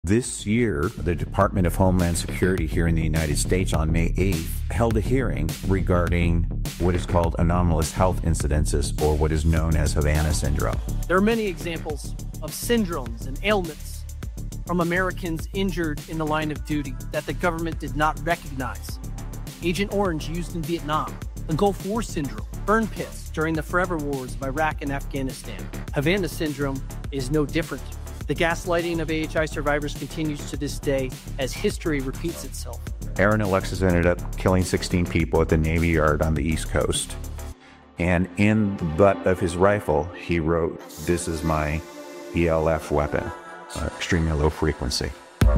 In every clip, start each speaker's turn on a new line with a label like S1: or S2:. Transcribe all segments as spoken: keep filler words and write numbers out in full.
S1: This year, the Department of Homeland Security here in the United States on May eighth held a hearing regarding what is called anomalous health incidences, or what is known as Havana syndrome.
S2: There are many examples of syndromes and ailments from Americans injured in the line of duty that the government did not recognize. Agent Orange used in Vietnam, the Gulf War syndrome, burn pits during the forever wars of Iraq and Afghanistan. Havana syndrome is no different. The gaslighting of A H I survivors continues to this day as history repeats itself.
S1: Aaron Alexis ended up killing sixteen people at the Navy Yard on the East Coast. And in the butt of his rifle, he wrote, "This is my E L F weapon, uh, extremely low frequency."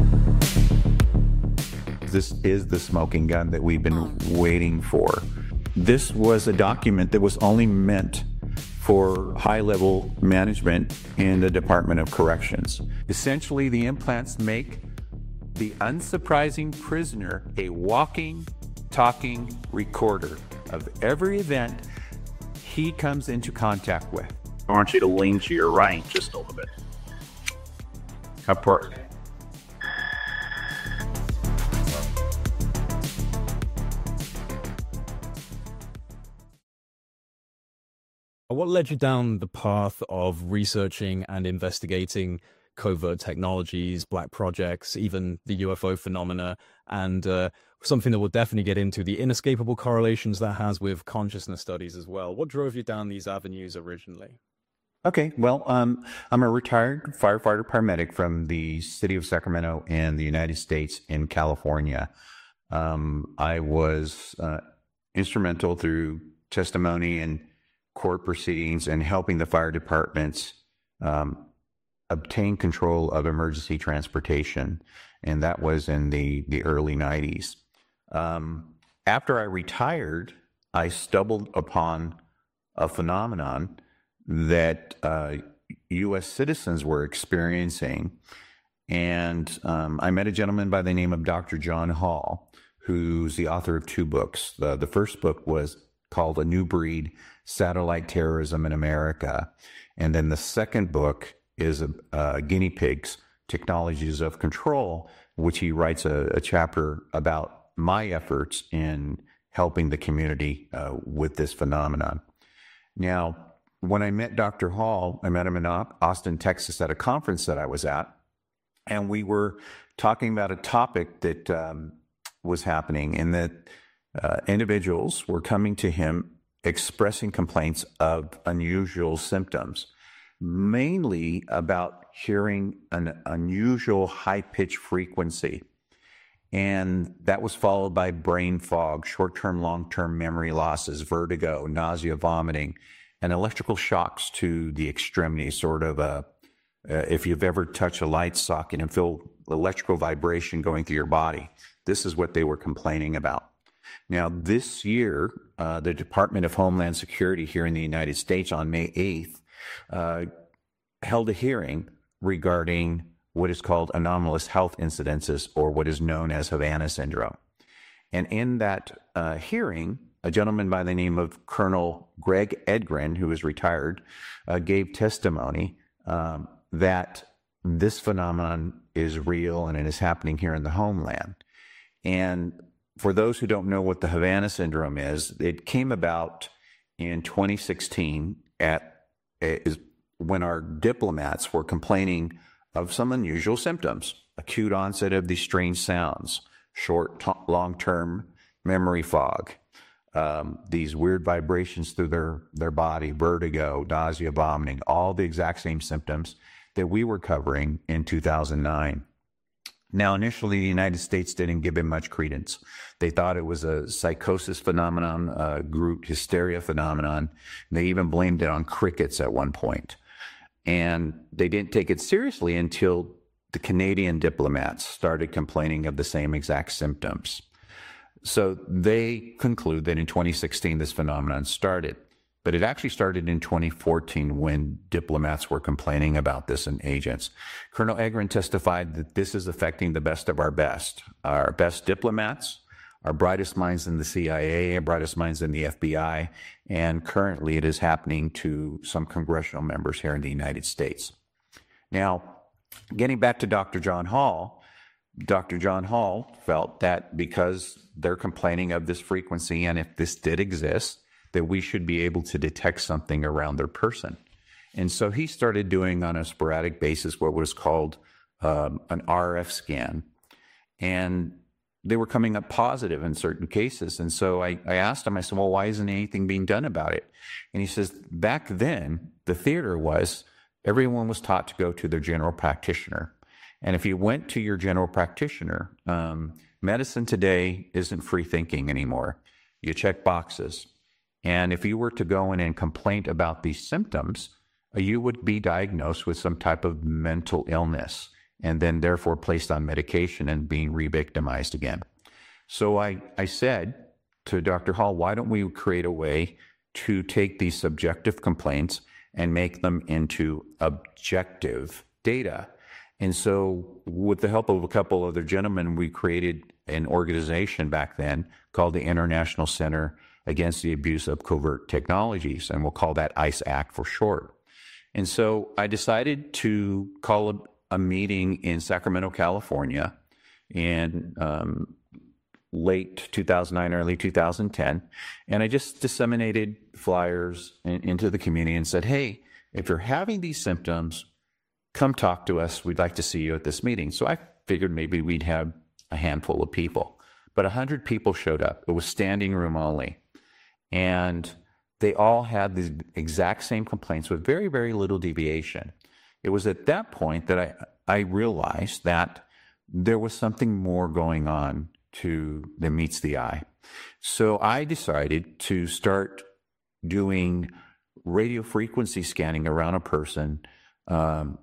S1: This is the smoking gun that we've been waiting for. This was a document that was only meant for high-level management in the Department of Corrections. Essentially, the implants make the unsurprising prisoner a walking, talking recorder of every event he comes into contact with.
S3: I want you to lean to your right just a little bit. Upward.
S4: What led you down the path of researching and investigating covert technologies, black projects, even the U F O phenomena, and uh, something that we'll definitely get into, the inescapable correlations that has with consciousness studies as well? What drove you down these avenues originally?
S1: Okay, well, um, I'm a retired firefighter paramedic from the city of Sacramento in the United States in California. Um, I was uh, instrumental through testimony and court proceedings and helping the fire departments um, obtain control of emergency transportation, and that was in the, the early nineties. Um, after I retired, I stumbled upon a phenomenon that uh, U S citizens were experiencing, and um, I met a gentleman by the name of Doctor John Hall, who's the author of two books. The, the first book was called A New Breed: Satellite Terrorism in America. And then the second book is uh, Guinea Pigs, Technologies of Control, which he writes a, a chapter about my efforts in helping the community uh, with this phenomenon. Now, when I met Doctor Hall, I met him in Austin, Texas at a conference that I was at, and we were talking about a topic that um, was happening, and that uh, individuals were coming to him expressing complaints of unusual symptoms, mainly about hearing an unusual high-pitched frequency. And that was followed by brain fog, short-term, long-term memory losses, vertigo, nausea, vomiting, and electrical shocks to the extremity, sort of a, uh, if you've ever touched a light socket and feel electrical vibration going through your body, this is what they were complaining about. Now, this year, uh, the Department of Homeland Security here in the United States on May eighth uh, held a hearing regarding what is called anomalous health incidences, or what is known as Havana syndrome. And in that uh, hearing, a gentleman by the name of Colonel Greg Edgren, who is retired, uh, gave testimony um, that this phenomenon is real and it is happening here in the homeland. And for those who don't know what the Havana syndrome is, it came about in twenty sixteen at is when our diplomats were complaining of some unusual symptoms: acute onset of these strange sounds, short, long-term memory fog, um, these weird vibrations through their, their body, vertigo, nausea, vomiting, all the exact same symptoms that we were covering in two thousand nine. Now, initially, the United States didn't give it much credence. They thought it was a psychosis phenomenon, a group hysteria phenomenon. They even blamed it on crickets at one point. And they didn't take it seriously until the Canadian diplomats started complaining of the same exact symptoms. So they conclude that in twenty sixteen, this phenomenon started. But it actually started in twenty fourteen when diplomats were complaining about this and agents. Colonel Edgren testified that this is affecting the best of our best, our best diplomats, our brightest minds in the C I A, our brightest minds in the F B I, and currently it is happening to some congressional members here in the United States. Now, Getting back to Doctor John Hall, Doctor John Hall felt that because they're complaining of this frequency, and if this did exist, that we should be able to detect something around their person. And so he started doing on a sporadic basis what was called um, an R F scan. And they were coming up positive in certain cases. And so I, I asked him, I said, well, why isn't anything being done about it? And he says, back then, the theater was, everyone was taught to go to their general practitioner. And if you went to your general practitioner, um, medicine today isn't free thinking anymore. You check boxes. And if you were to go in and complain about these symptoms, you would be diagnosed with some type of mental illness and then therefore placed on medication and being re-victimized again. So I, I said to Doctor Hall, why don't we create a way to take these subjective complaints and make them into objective data? And so with the help of a couple other gentlemen, we created an organization back then called the International Center Against the Abuse of Covert Technologies, and we'll call that I C E A C for short. And so I decided to call a, a meeting in Sacramento, California in um, late two thousand nine, early two thousand ten. And I just disseminated flyers in, into the community and said, hey, if you're having these symptoms, come talk to us. We'd like to see you at this meeting. So I figured maybe we'd have a handful of people. But one hundred people showed up. It was standing room only. And they all had the exact same complaints with very, very little deviation. It was at that point that I, I realized that there was something more going on to than meets the eye. So I decided to start doing radio frequency scanning around a person um,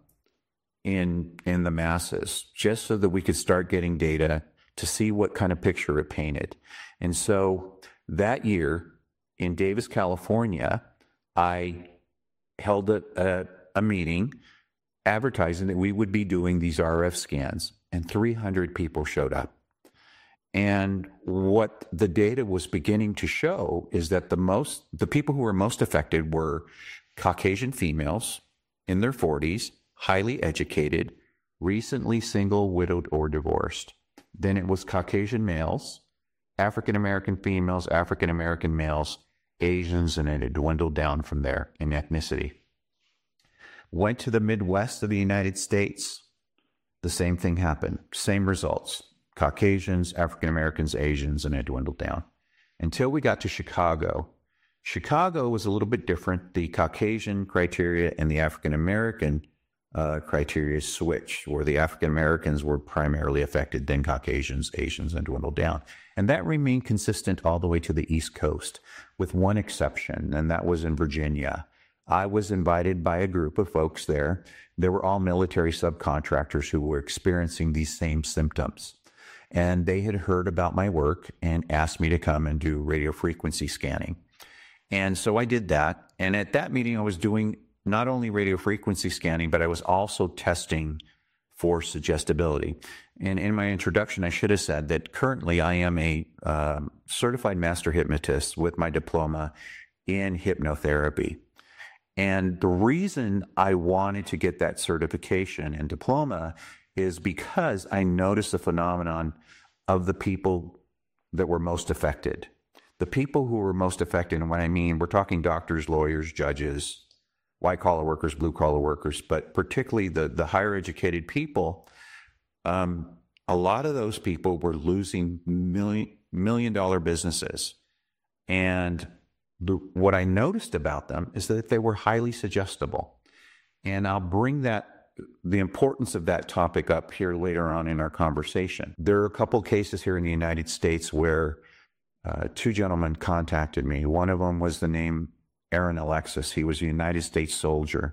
S1: in, in the masses, just so that we could start getting data to see what kind of picture it painted. And so that year, in Davis, California, I held a, a, a meeting advertising that we would be doing these R F scans, and three hundred people showed up. And what the data was beginning to show is that the most, the people who were most affected were Caucasian females in their forties, highly educated, recently single, widowed, or divorced. Then it was Caucasian males, African-American females, African-American males, Asians, and it had dwindled down from there in ethnicity. Went to the Midwest of the United States. The same thing happened. Same results. Caucasians, African-Americans, Asians, and it dwindled down. Until we got to Chicago. Chicago was a little bit different. The Caucasian criteria and the African-American uh, criteria switched, where the African-Americans were primarily affected, then Caucasians, Asians, and dwindled down. And that remained consistent all the way to the East Coast, with one exception, and that was in Virginia. I was invited by a group of folks there. They were all military subcontractors who were experiencing these same symptoms. And they had heard about my work and asked me to come and do radio frequency scanning. And so I did that. And at that meeting, I was doing not only radio frequency scanning, but I was also testing for suggestibility. And in my introduction, I should have said that currently I am a uh, certified master hypnotist with my diploma in hypnotherapy. And the reason I wanted to get that certification and diploma is because I noticed the phenomenon of the people that were most affected. The people who were most affected, and what I mean, we're talking doctors, lawyers, judges, white-collar workers, blue-collar workers, but particularly the, the higher educated people, um, a lot of those people were losing million, million dollar businesses. And the, what I noticed about them is that they were highly suggestible. And I'll bring that, the importance of that topic up here later on in our conversation. There are a couple cases here in the United States where uh, two gentlemen contacted me. One of them was the name Aaron Alexis. He was a United States soldier.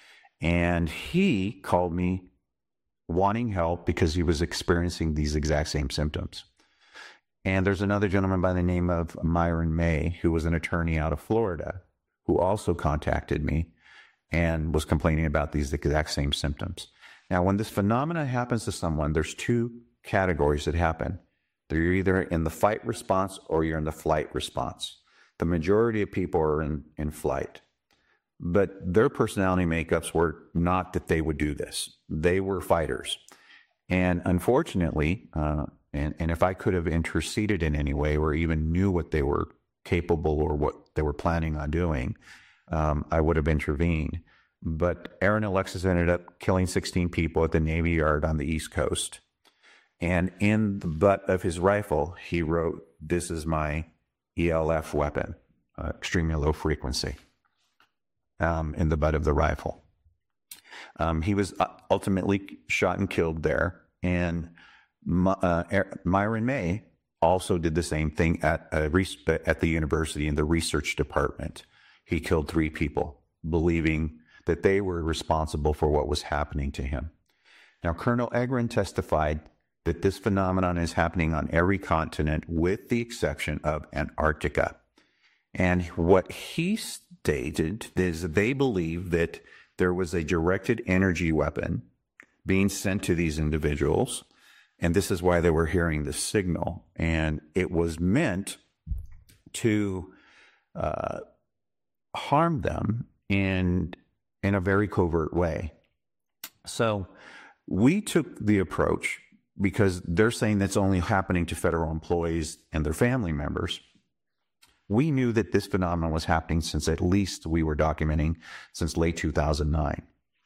S1: And he called me wanting help because he was experiencing these exact same symptoms. And there's another gentleman by the name of Myron May, who was an attorney out of Florida, who also contacted me and was complaining about these exact same symptoms. Now, when this phenomena happens to someone, there's two categories that happen. They're either in the fight response or you're in the flight response. The majority of people are in, in flight. but their personality makeups were not that they would do this. They were fighters. And unfortunately, uh, and, and if I could have interceded in any way or even knew what they were capable or what they were planning on doing, um, I would have intervened. But Aaron Alexis ended up killing sixteen people at the Navy Yard on the East Coast. And in the butt of his rifle, he wrote, "This is my E L F weapon, uh, extremely low frequency," um, in the butt of the rifle. Um, he was ultimately shot and killed there. And uh, Myron May also did the same thing at, a, at the university in the research department. He killed three people, believing that they were responsible for what was happening to him. Now, Colonel Egren testified that this phenomenon is happening on every continent with the exception of Antarctica. And what he stated is that they believe that there was a directed energy weapon being sent to these individuals, and this is why they were hearing the signal. And it was meant to uh, harm them in, in a very covert way. So we took the approach, because they're saying that's only happening to federal employees and their family members. We knew that this phenomenon was happening since at least we were documenting since late two thousand nine.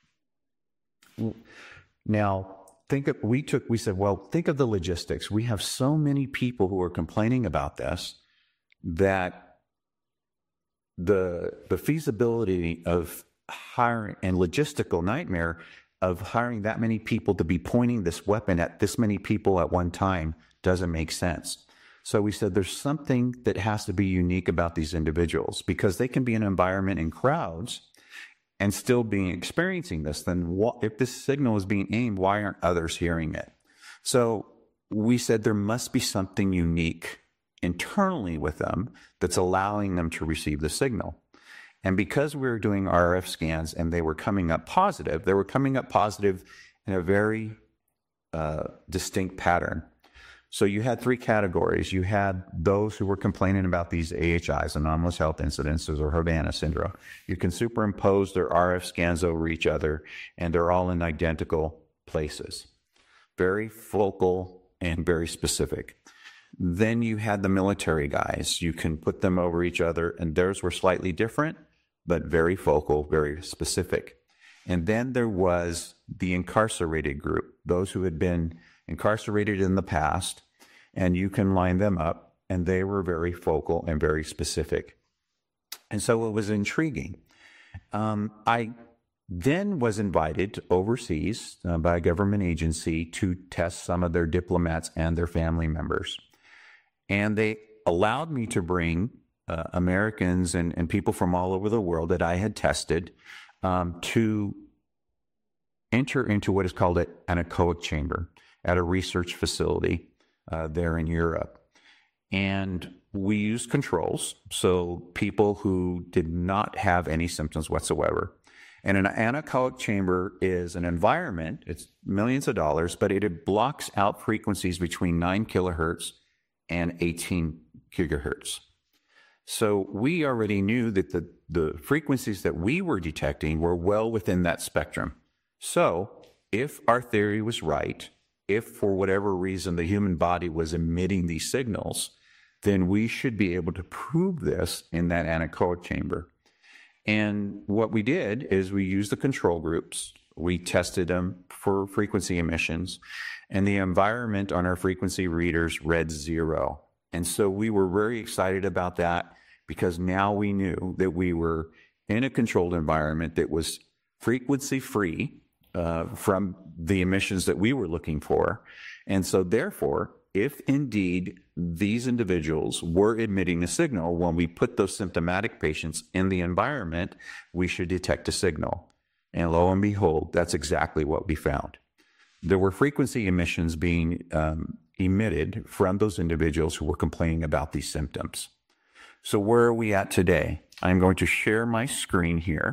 S1: Now, think of, we took, we said, well, think of the logistics. We have so many people who are complaining about this that the, the feasibility of hiring and logistical nightmare of hiring that many people to be pointing this weapon at this many people at one time doesn't make sense. So we said there's something that has to be unique about these individuals, because they can be in an environment in crowds and still be experiencing this. Then what, if this signal is being aimed, why aren't others hearing it? So we said there must be something unique internally with them that's allowing them to receive the signal. And because we were doing R F scans and they were coming up positive, they were coming up positive in a very uh, distinct pattern. So you had three categories. You had those who were complaining about these A H Is, anomalous health incidences, or Havana syndrome. You can superimpose their R F scans over each other, and they're all in identical places. Very focal and very specific. Then you had the military guys. You can put them over each other, and theirs were slightly different, but very focal, very specific. And then there was the incarcerated group, those who had been incarcerated in the past, and you can line them up, and they were very focal and very specific. And so it was intriguing. Um, I then was invited overseas uh, by a government agency to test some of their diplomats and their family members. And they allowed me to bring uh, Americans and, and people from all over the world that I had tested um, to enter into what is called an anechoic chamber at a research facility uh, there in Europe. And we used controls, so people who did not have any symptoms whatsoever. And an anechoic chamber is an environment, it's millions of dollars, but it blocks out frequencies between nine kilohertz and eighteen gigahertz. So we already knew that the, the frequencies that we were detecting were well within that spectrum. So if our theory was right, if for whatever reason the human body was emitting these signals, then we should be able to prove this in that anechoic chamber. And what we did is we used the control groups. We tested them for frequency emissions, and the environment on our frequency readers read zero. And so we were very excited about that, because now we knew that we were in a controlled environment that was frequency-free uh, from the emissions that we were looking for. And so therefore, if indeed these individuals were emitting a signal, when we put those symptomatic patients in the environment, we should detect a signal. And lo and behold, that's exactly what we found. There were frequency emissions being um, emitted from those individuals who were complaining about these symptoms. So where are we at today? I'm going to share my screen here.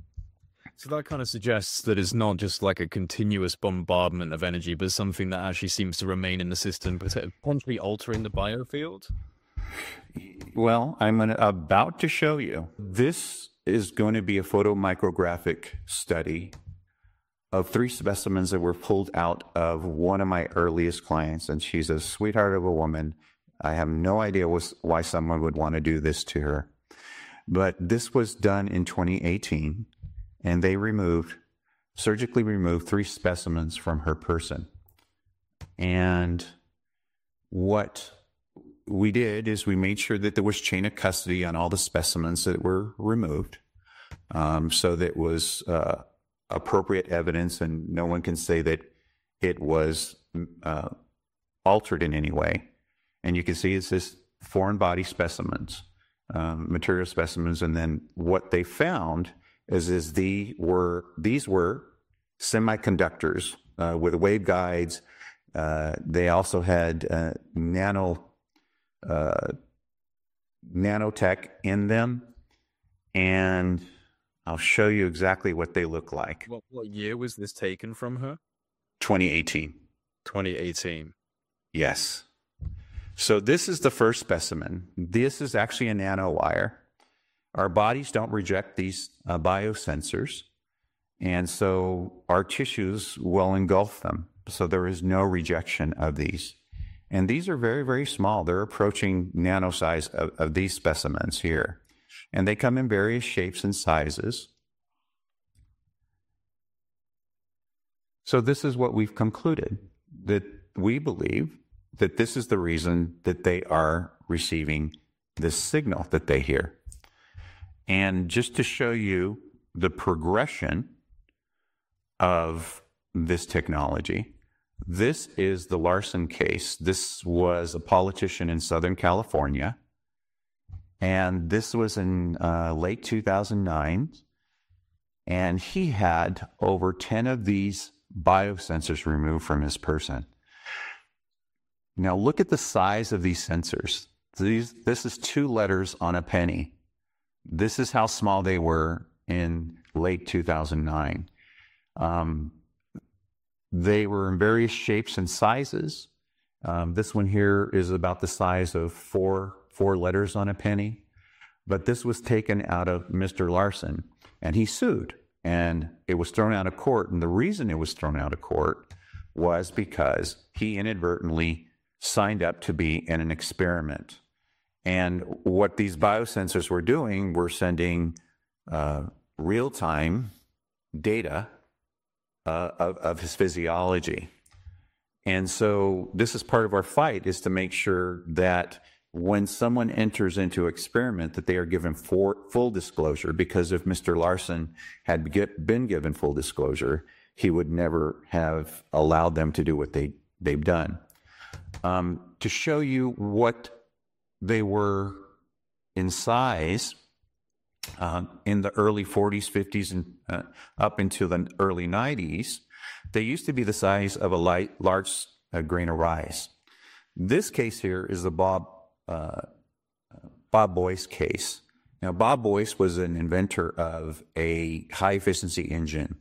S4: So that kind of suggests that it's not just like a continuous bombardment of energy, but something that actually seems to remain in the system, potentially altering the biofield?
S1: Well, I'm gonna, about to show you. This is going to be a photomicrographic study of three specimens that were pulled out of one of my earliest clients, and she's a sweetheart of a woman. I have no idea was, why someone would want to do this to her. But this was done in twenty eighteen, and they removed, surgically removed three specimens from her person. And what we did is we made sure that there was chain of custody on all the specimens that were removed, um, so that it was uh, appropriate evidence, and no one can say that it was uh, altered in any way. And you can see it's this foreign body specimens, um, material specimens, and then what they found is, is the were these were semiconductors uh, with waveguides. Uh, they also had uh, nano uh, nanotech in them, and I'll show you exactly what they look like.
S4: What, what year was this taken from her?
S1: twenty eighteen.
S4: twenty eighteen.
S1: Yes. So this is the first specimen. This is actually a nanowire. Our bodies don't reject these uh, biosensors, and so our tissues will engulf them. So there is no rejection of these. And these are very, very small. They're approaching nano size of, of these specimens here. And they come in various shapes and sizes. So this is what we've concluded, that we believe that this is the reason that they are receiving this signal that they hear. And just to show you the progression of this technology, this is the Larson case. This was a politician in Southern California, and this was in uh, late two thousand nine, and he had over ten of these biosensors removed from his person. Now look at the size of these sensors. These, this is two letters on a penny. This is how small they were in late two thousand nine. Um, they were in various shapes and sizes. Um, this one here is about the size of four, four letters on a penny. But this was taken out of Mister Larson, and he sued. And it was thrown out of court. And the reason it was thrown out of court was because he inadvertently signed up to be in an experiment. And what these biosensors were doing were sending uh, real-time data uh, of, of his physiology. And so this is part of our fight, is to make sure that when someone enters into experiment, that they are given for, full disclosure, because if Mister Larson had get, been given full disclosure, he would never have allowed them to do what they, they've done. Um, to show you what they were in size, uh, in the early forties, fifties, and uh, up into the early nineties, they used to be the size of a light, large uh, grain of rice. This case here is the Bob uh, Bob Boyce case. Now, Bob Boyce was an inventor of a high-efficiency engine,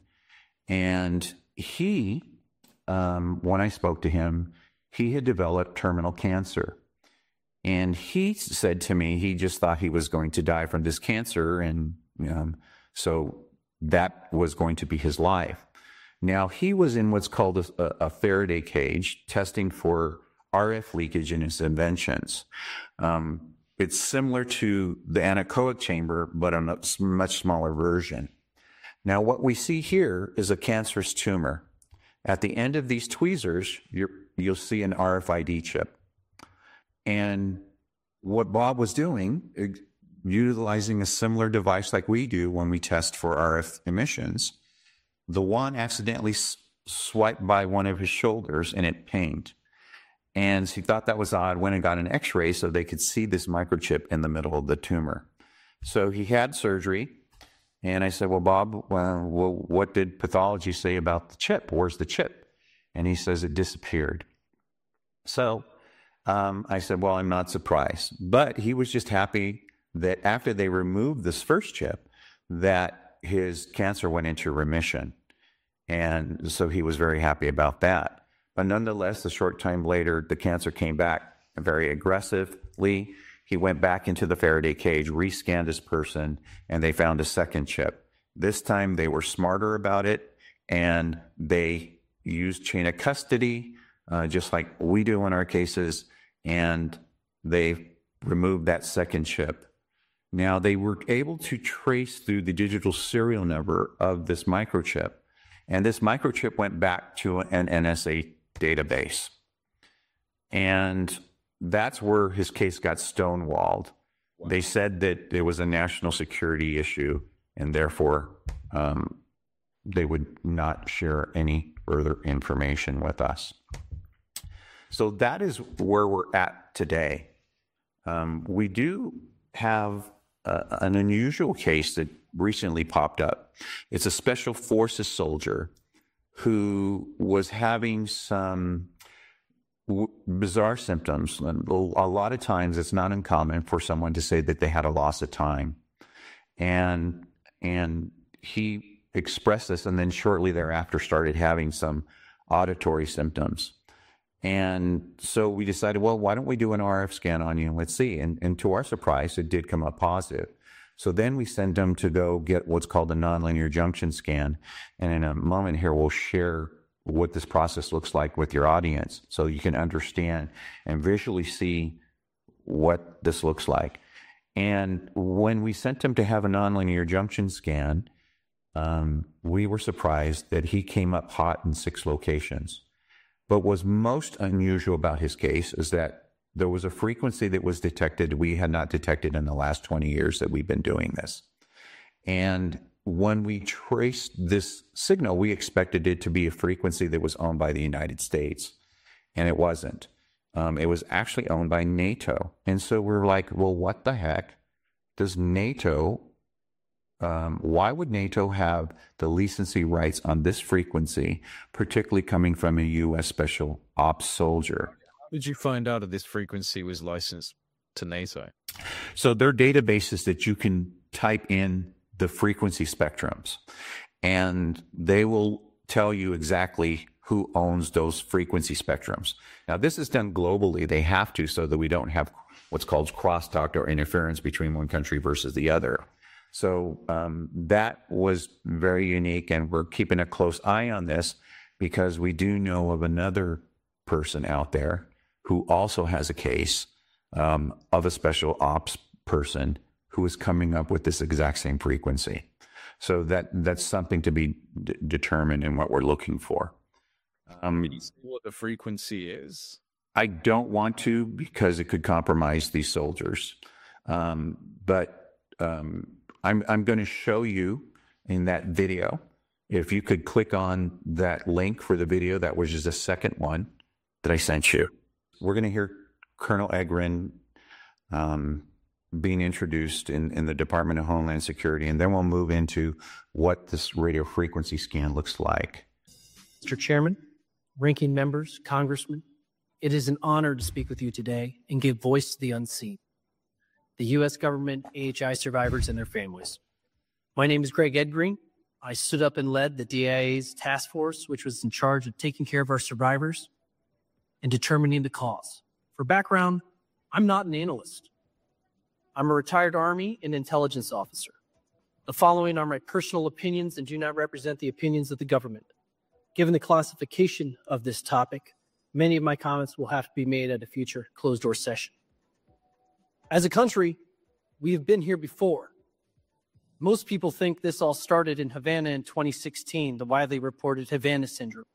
S1: and he, um, when I spoke to him, he had developed terminal cancer. And he said to me he just thought he was going to die from this cancer, and um, so that was going to be his life. Now, he was in what's called a, a Faraday cage, testing for R F leakage in his inventions. Um, it's similar to the anechoic chamber, but on a much smaller version. Now, what we see here is a cancerous tumor. At the end of these tweezers, you're, you'll see an R F I D chip. And what Bob was doing, utilizing a similar device like we do when we test for R F emissions, the one accidentally swiped by one of his shoulders and it pinged. And he thought that was odd, went and got an x-ray so they could see this microchip in the middle of the tumor. So he had surgery. And I said, well, Bob, well, what did pathology say about the chip? Where's the chip? And he says it disappeared. So um, I said, well, I'm not surprised. But he was just happy that after they removed this first chip, that his cancer went into remission. And so he was very happy about that. But nonetheless, a short time later, the cancer came back very aggressively. he went back into the Faraday cage, rescanned this person, and they found a second chip. This time they were smarter about it, and they used chain of custody, uh, just like we do in our cases, and they removed that second chip. Now, they were able to trace through the digital serial number of this microchip, and this microchip went back to an N S A database. And that's where his case got stonewalled. Wow. They said that there was a national security issue, and therefore um, they would not share any further information with us. So that is where we're at today. Um, we do have uh, an unusual case that recently popped up. It's a special forces soldier who was having some w- bizarre symptoms. And a lot of times it's not uncommon for someone to say that they had a loss of time. And, and he expressed this, and then shortly thereafter started having some auditory symptoms. And so we decided, well, why don't we do an R F scan on you and let's see. And, and to our surprise, it did come up positive. So then we sent them to go get what's called a nonlinear junction scan. And in a moment here, we'll share what this process looks like with your audience so you can understand and visually see what this looks like. And when we sent him to have a nonlinear junction scan, um, we were surprised that he came up hot in six locations. But what's most unusual about his case is that there was a frequency that was detected we had not detected in the last twenty years that we've been doing this. And when we traced this signal, we expected it to be a frequency that was owned by the United States, and it wasn't. Um, it was actually owned by NATO. And so we're like, well, what the heck does NATO, um, why would NATO have the license rights on this frequency, particularly coming from a U S Special Ops soldier?
S4: How did you find out that this frequency was licensed to NATO?
S1: So there are databases that you can type in the frequency spectrums, and they will tell you exactly who owns those frequency spectrums. Now, this is done globally. They have to, so that we don't have what's called crosstalk or interference between one country versus the other. So um, that was very unique, and we're keeping a close eye on this because we do know of another person out there who also has a case um, of a special ops person who is coming up with this exact same frequency. So that that's something to be d- determined in what we're looking for. Um,
S4: Can you say what the frequency is?
S1: I don't want to because it could compromise these soldiers. Um, but um, I'm, I'm going to show you in that video. If you could click on that link for the video, that was just the second one that I sent you. We're going to hear Colonel Egren um, being introduced in, in the Department of Homeland Security, and then we'll move into what this radio frequency scan looks like.
S2: Mister Chairman, ranking members, congressmen, it is an honor to speak with you today and give voice to the unseen, the U S government, A H I survivors, and their families. My name is Greg Edgreen. I stood up and led the D I A's task force, which was in charge of taking care of our survivors and determining the cause. For background, I'm not an analyst. I'm a retired Army and intelligence officer. The following are my personal opinions and do not represent the opinions of the government. Given the classification of this topic, many of my comments will have to be made at a future closed-door session. As a country, we have been here before. Most people think this all started in Havana in twenty sixteen, the widely reported Havana Syndrome.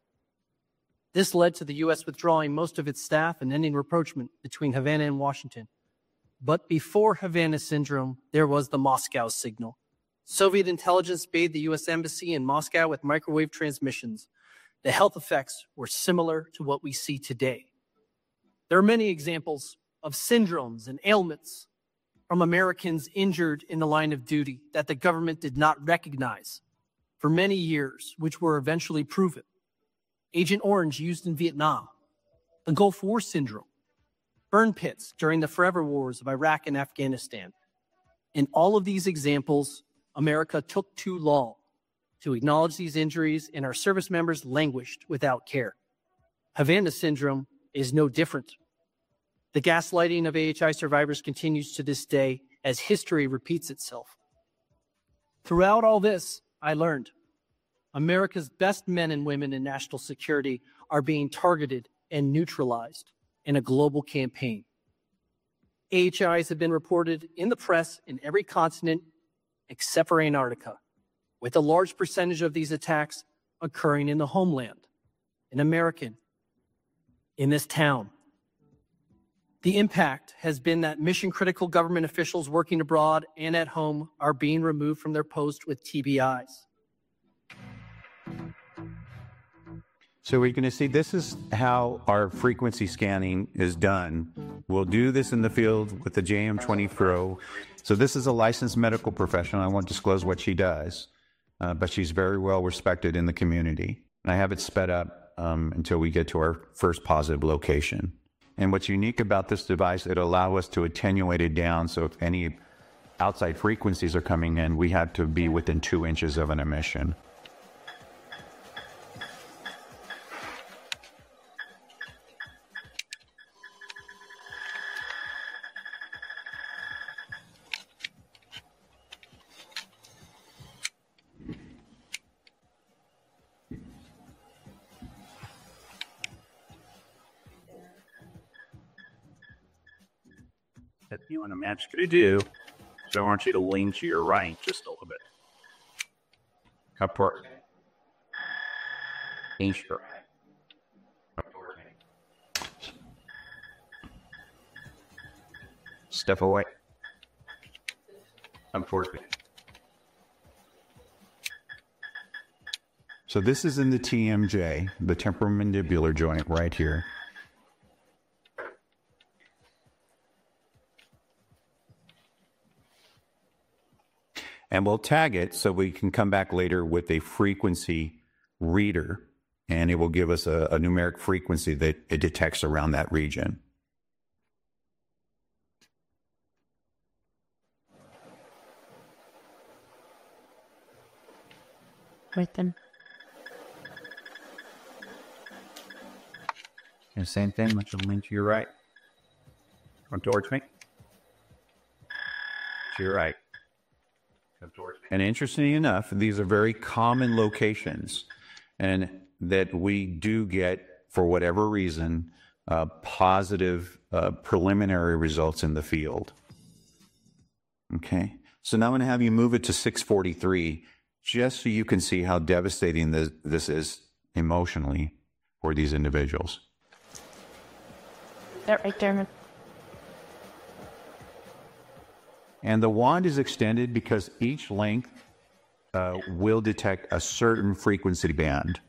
S2: This led to the U S withdrawing most of its staff and ending rapprochement between Havana and Washington. But before Havana Syndrome, there was the Moscow Signal. Soviet intelligence bathed the U S Embassy in Moscow with microwave transmissions. The health effects were similar to what we see today. There are many examples of syndromes and ailments from Americans injured in the line of duty that the government did not recognize for many years, which were eventually proven. Agent Orange used in Vietnam, the Gulf War syndrome, burn pits during the forever wars of Iraq and Afghanistan. In all of these examples, America took too long to acknowledge these injuries, and our service members languished without care. Havana Syndrome is no different. The gaslighting of A H I survivors continues to this day as history repeats itself. Throughout all this, I learned America's best men and women in national security are being targeted and neutralized in a global campaign. A H Is have been reported in the press in every continent except for Antarctica, with a large percentage of these attacks occurring in the homeland, in American, in this town. The impact has been that mission-critical government officials working abroad and at home are being removed from their post with T B Is.
S1: So we're going to see this is how our frequency scanning is done. We'll do this in the field with the J M twenty Pro. So this is a licensed medical professional. I won't disclose what she does, uh, but she's very well respected in the community. And I have it sped up um, until we get to our first positive location. And what's unique about this device, it'll allow us to attenuate it down. So if any outside frequencies are coming in, we have to be within two inches of an emission.
S3: That you and a match could do. So I want you to lean to your right just a little bit.
S1: Up toward me. Lean to your right. Up toward me. Step away. Up towards me. So this is in the T M J, the temporomandibular joint right here. And we'll tag it so we can come back later with a frequency reader, and it will give us a, a numeric frequency that it detects around that region.
S5: Right then.
S1: And same thing, much of lean to your right. Come towards me. To your right. And interestingly enough, these are very common locations, and that we do get, for whatever reason, uh, positive uh, preliminary results in the field. Okay, so now I'm going to have you move it to six forty-three, just so you can see how devastating this, this is emotionally for these individuals.
S5: That right there.
S1: And the wand is extended because each length uh, will detect a certain frequency band.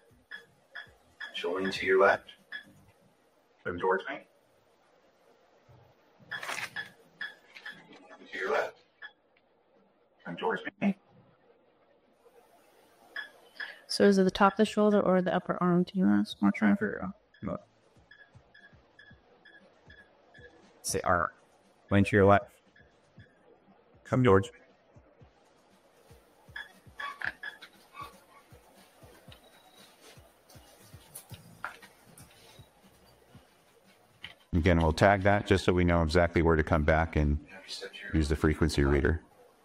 S3: Lean to your left. Come towards me. To your left. Come towards me.
S5: So is it the top of the shoulder or the upper arm? Do you ask?
S3: I'm trying to figure it out. Say R. Lean to your left. Come towards me.
S1: Again, we'll tag that just so we know exactly where to come back and use the frequency reader.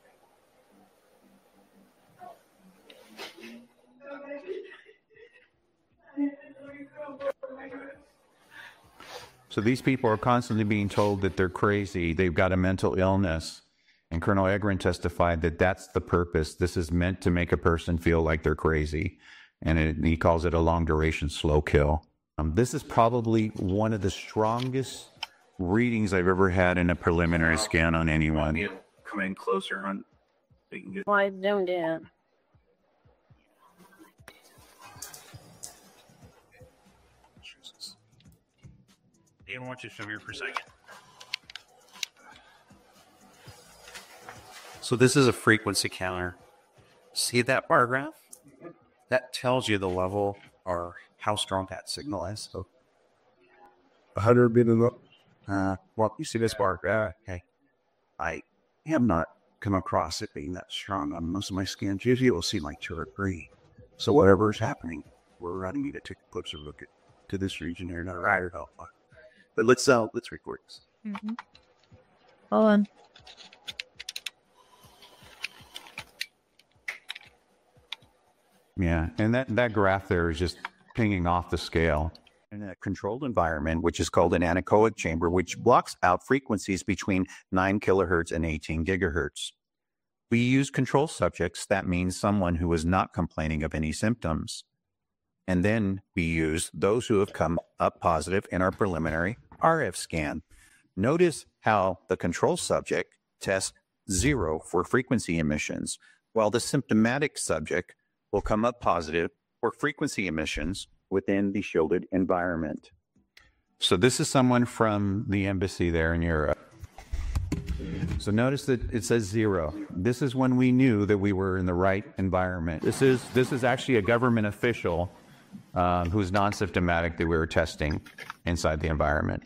S1: So these people are constantly being told that they're crazy, they've got a mental illness. And Colonel Egren testified that that's the purpose. This is meant to make a person feel like they're crazy. And it, he calls it a long-duration slow kill. Um, this is probably one of the strongest readings I've ever had in a preliminary scan on anyone.
S3: Come in closer on. So you can get...
S5: Why zoned in?
S3: Dan, I want you to come here for a second. So this is a frequency counter. See that bar graph? That tells you the level or how strong that signal is. So
S6: one hundred being enough.
S3: Uh, well, you see this bar graph? Okay. I have not come across it being that strong on most of my scans. Usually it will seem like two or three. So whatever is happening, we're running you to take a closer look at to this region here, not right at all. But let's uh, let's record this.
S5: Mm-hmm. Hold on.
S1: Yeah, and that, that graph there is just pinging off the scale. In a controlled environment, which is called an anechoic chamber, which blocks out frequencies between nine kilohertz and eighteen gigahertz. We use control subjects. That means someone who is not complaining of any symptoms. And then we use those who have come up positive in our preliminary R F scan. Notice how the control subject tests zero for frequency emissions, while the symptomatic subject will come up positive for frequency emissions within the shielded environment. So this is someone from the embassy there in Europe. So notice that it says zero. This is when we knew that we were in the right environment. This is this is actually a government official um, who's non-symptomatic that we were testing inside the environment.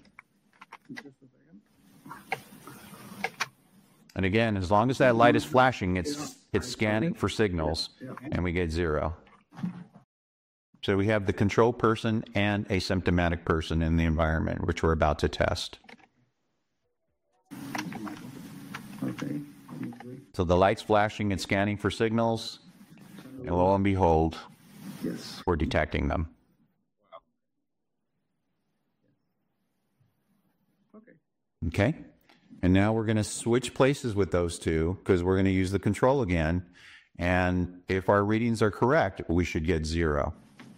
S1: And again, as long as that light is flashing, it's it's scanning for signals, and we get zero. So we have the control person and a symptomatic person in the environment, which we're about to test.
S3: Okay.
S1: So the light's flashing and scanning for signals, and lo and behold,
S3: Yes.
S1: we're detecting them.
S3: Okay.
S1: Okay? And now we're going to switch places with those two because we're going to use the control again. And if our readings are correct, we should get zero.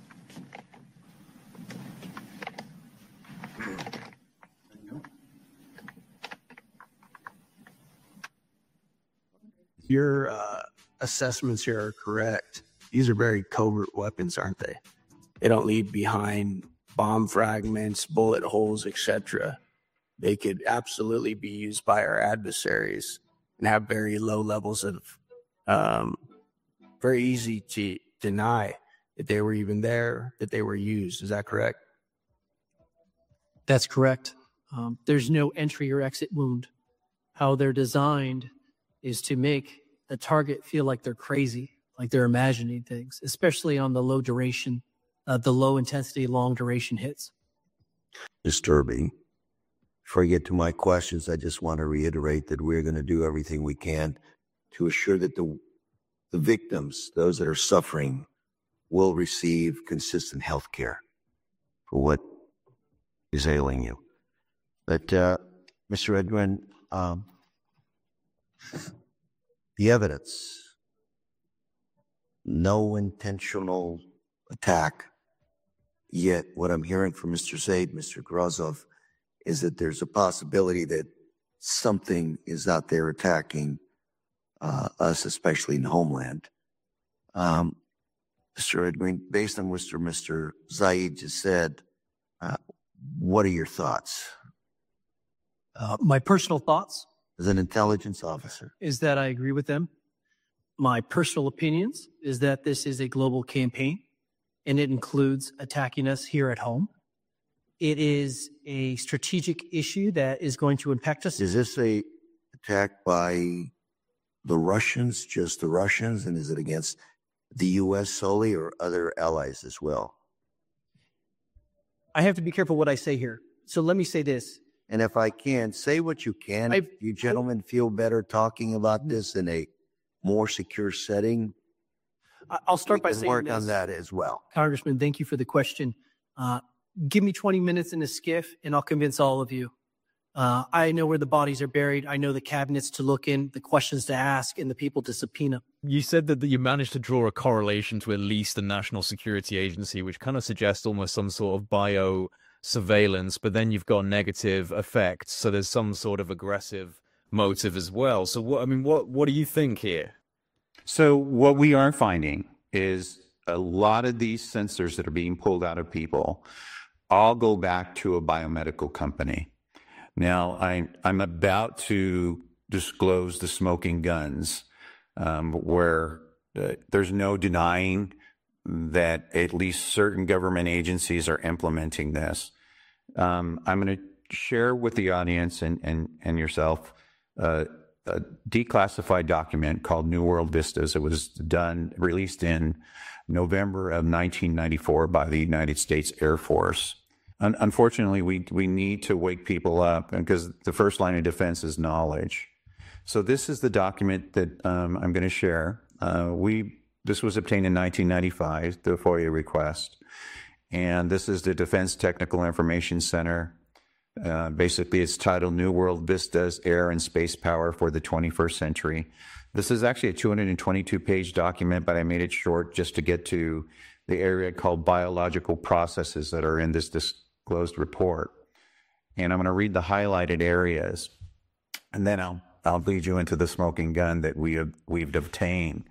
S7: Your uh, assessments here are correct. These are very covert weapons, aren't they? They don't leave behind bomb fragments, bullet holes, et cetera. They could absolutely be used by our adversaries and have very low levels of, um, very easy to deny that they were even there, that they were used. Is that correct?
S2: That's correct. Um, there's no entry or exit wound. How they're designed is to make the target feel like they're crazy, like they're imagining things, especially on the low duration, uh, the low intensity, long duration hits.
S8: Disturbing. Before I get to my questions, I just want to reiterate that we're going to do everything we can to assure that the the victims, those that are suffering, will receive consistent health care for what is ailing you. But, uh, Mister Edwin, um, the evidence, no intentional attack, yet what I'm hearing from Mister Zaid, Mister Grozov, is that there's a possibility that something is out there attacking uh, us, especially in Homeland. Um, Mister Edwin, based on what Mister Zaid just said, uh, what are your thoughts?
S2: Uh, my personal thoughts
S8: As an intelligence officer.
S2: is that I agree with them. My personal opinions is that this is a global campaign, and it includes attacking us here at home. It is a strategic issue that is going to impact us.
S8: Is this a attack by the Russians, just the Russians, and is it against the U S solely or other allies as well?
S2: I have to be careful what I say here. So let me say this.
S8: And if I can, say what you can.
S2: I've-
S8: If you gentlemen feel better talking about this in a more secure setting,
S2: I- I'll start
S8: we
S2: by
S8: can
S2: saying
S8: work
S2: this.
S8: on that as well.
S2: Congressman, thank you for the question. Uh, give me twenty minutes in a skiff, and I'll convince all of you. Uh, I know where the bodies are buried. I know the cabinets to look in, the questions to ask, and the people to subpoena.
S4: You said that, that you managed to draw a correlation to at least the National Security Agency, which kind of suggests almost some sort of bio surveillance, but then you've got negative effects. So there's some sort of aggressive motive as well. So what, I mean, what, what do you think here?
S1: So what we are finding is a lot of these sensors that are being pulled out of people all go back to a biomedical company. Now, I, I'm about to disclose the smoking guns, um, where uh, there's no denying that at least certain government agencies are implementing this. Um, I'm going to share with the audience and, and, and yourself uh, a declassified document called New World Vistas. It was done, released in November of nineteen ninety-four by the United States Air Force. un- unfortunately, we, we need to wake people up because the first line of defense is knowledge. So this is the document that um, I'm going to share. Uh, we This was obtained in nineteen ninety-five, the FOIA request. And this is the Defense Technical Information Center. Uh, basically, it's titled New World Vistas, Air and Space Power for the twenty-first Century. This is actually a two hundred twenty-two page document, but I made it short just to get to the area called biological processes that are in this disclosed report. And I'm going to read the highlighted areas, and then I'll, I'll lead you into the smoking gun that we have, we've obtained.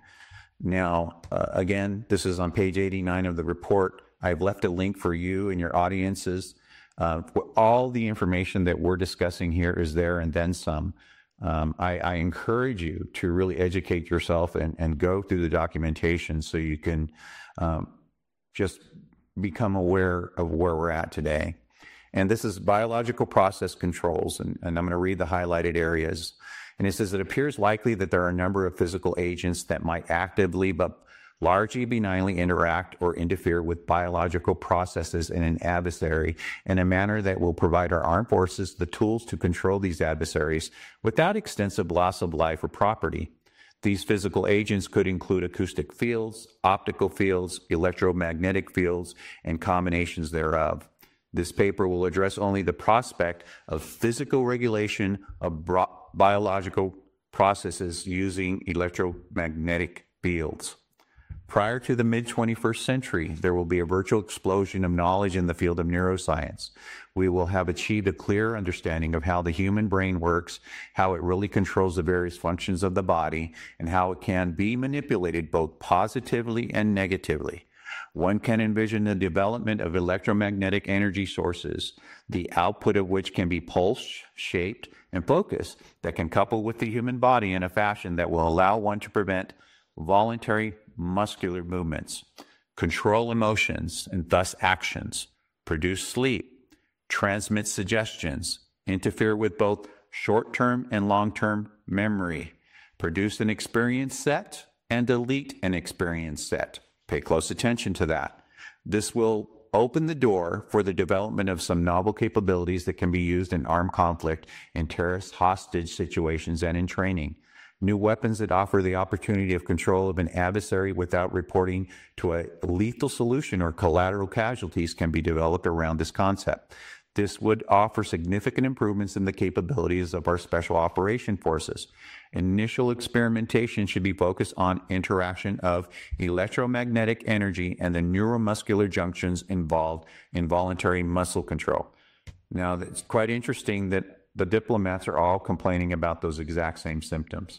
S1: Now, uh, again, this is on page eighty-nine of the report. I've left a link for you and your audiences. Uh, all the information that we're discussing here is there and then some. Um, I, I encourage you to really educate yourself and, and go through the documentation so you can um, just become aware of where we're at today. And this is biological process controls, and, and I'm going to read the highlighted areas. And it says, it appears likely that there are a number of physical agents that might actively but largely benignly interact or interfere with biological processes in an adversary in a manner that will provide our armed forces the tools to control these adversaries without extensive loss of life or property. These physical agents could include acoustic fields, optical fields, electromagnetic fields, and combinations thereof. This paper will address only the prospect of physical regulation of biological processes using electromagnetic fields. Prior to the mid twenty-first century, there will be a virtual explosion of knowledge in the field of neuroscience. We will have achieved a clear understanding of how the human brain works, how it really controls the various functions of the body, and how it can be manipulated both positively and negatively. One can envision the development of electromagnetic energy sources, the output of which can be pulsed, shaped, and focused, that can couple with the human body in a fashion that will allow one to prevent voluntary muscular movements, control emotions and thus actions, produce sleep, transmit suggestions, interfere with both short-term and long-term memory, produce an experience set, and delete an experience set. Pay close attention to that. This will open the door for the development of some novel capabilities that can be used in armed conflict, in terrorist hostage situations, and in training. New weapons that offer the opportunity of control of an adversary without reporting to a lethal solution or collateral casualties can be developed around this concept. This would offer significant improvements in the capabilities of our special operation forces. Initial experimentation should be focused on interaction of electromagnetic energy and the neuromuscular junctions involved in voluntary muscle control. Now, it's quite interesting that the diplomats are all complaining about those exact same symptoms.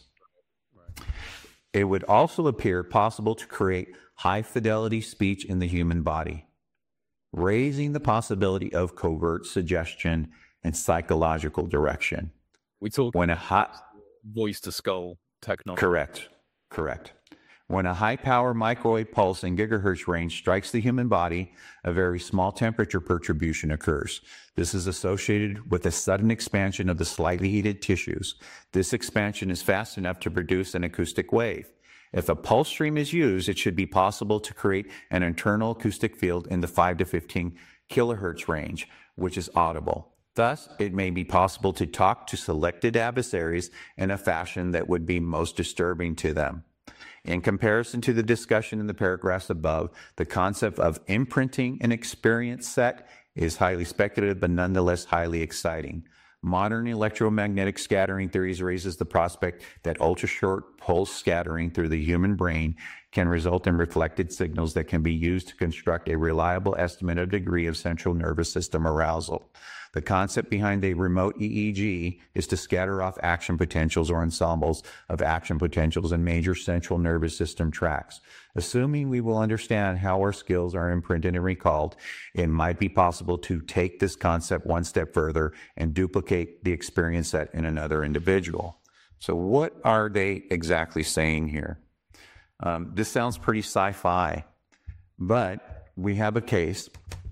S1: It would also appear possible to create high-fidelity speech in the human body, raising the possibility of covert suggestion and psychological direction.
S4: We talk
S1: when a hot
S4: voice-to-skull technology.
S1: Correct, correct. When a high-power microwave pulse in gigahertz range strikes the human body, a very small temperature perturbation occurs. This is associated with a sudden expansion of the slightly heated tissues. This expansion is fast enough to produce an acoustic wave. If a pulse stream is used, it should be possible to create an internal acoustic field in the five to fifteen kilohertz range, which is audible. Thus, it may be possible to talk to selected adversaries in a fashion that would be most disturbing to them. In comparison to the discussion in the paragraphs above, the concept of imprinting an experience set is highly speculative, but nonetheless highly exciting. Modern electromagnetic scattering theories raises the prospect that ultra-short pulse scattering through the human brain can result in reflected signals that can be used to construct a reliable estimate of degree of central nervous system arousal. The concept behind a remote E E G is to scatter off action potentials or ensembles of action potentials in major central nervous system tracts. Assuming we will understand how our skills are imprinted and recalled, it might be possible to take this concept one step further and duplicate the experience set in another individual. So what are they exactly saying here? Um, this sounds pretty sci-fi, but we have a case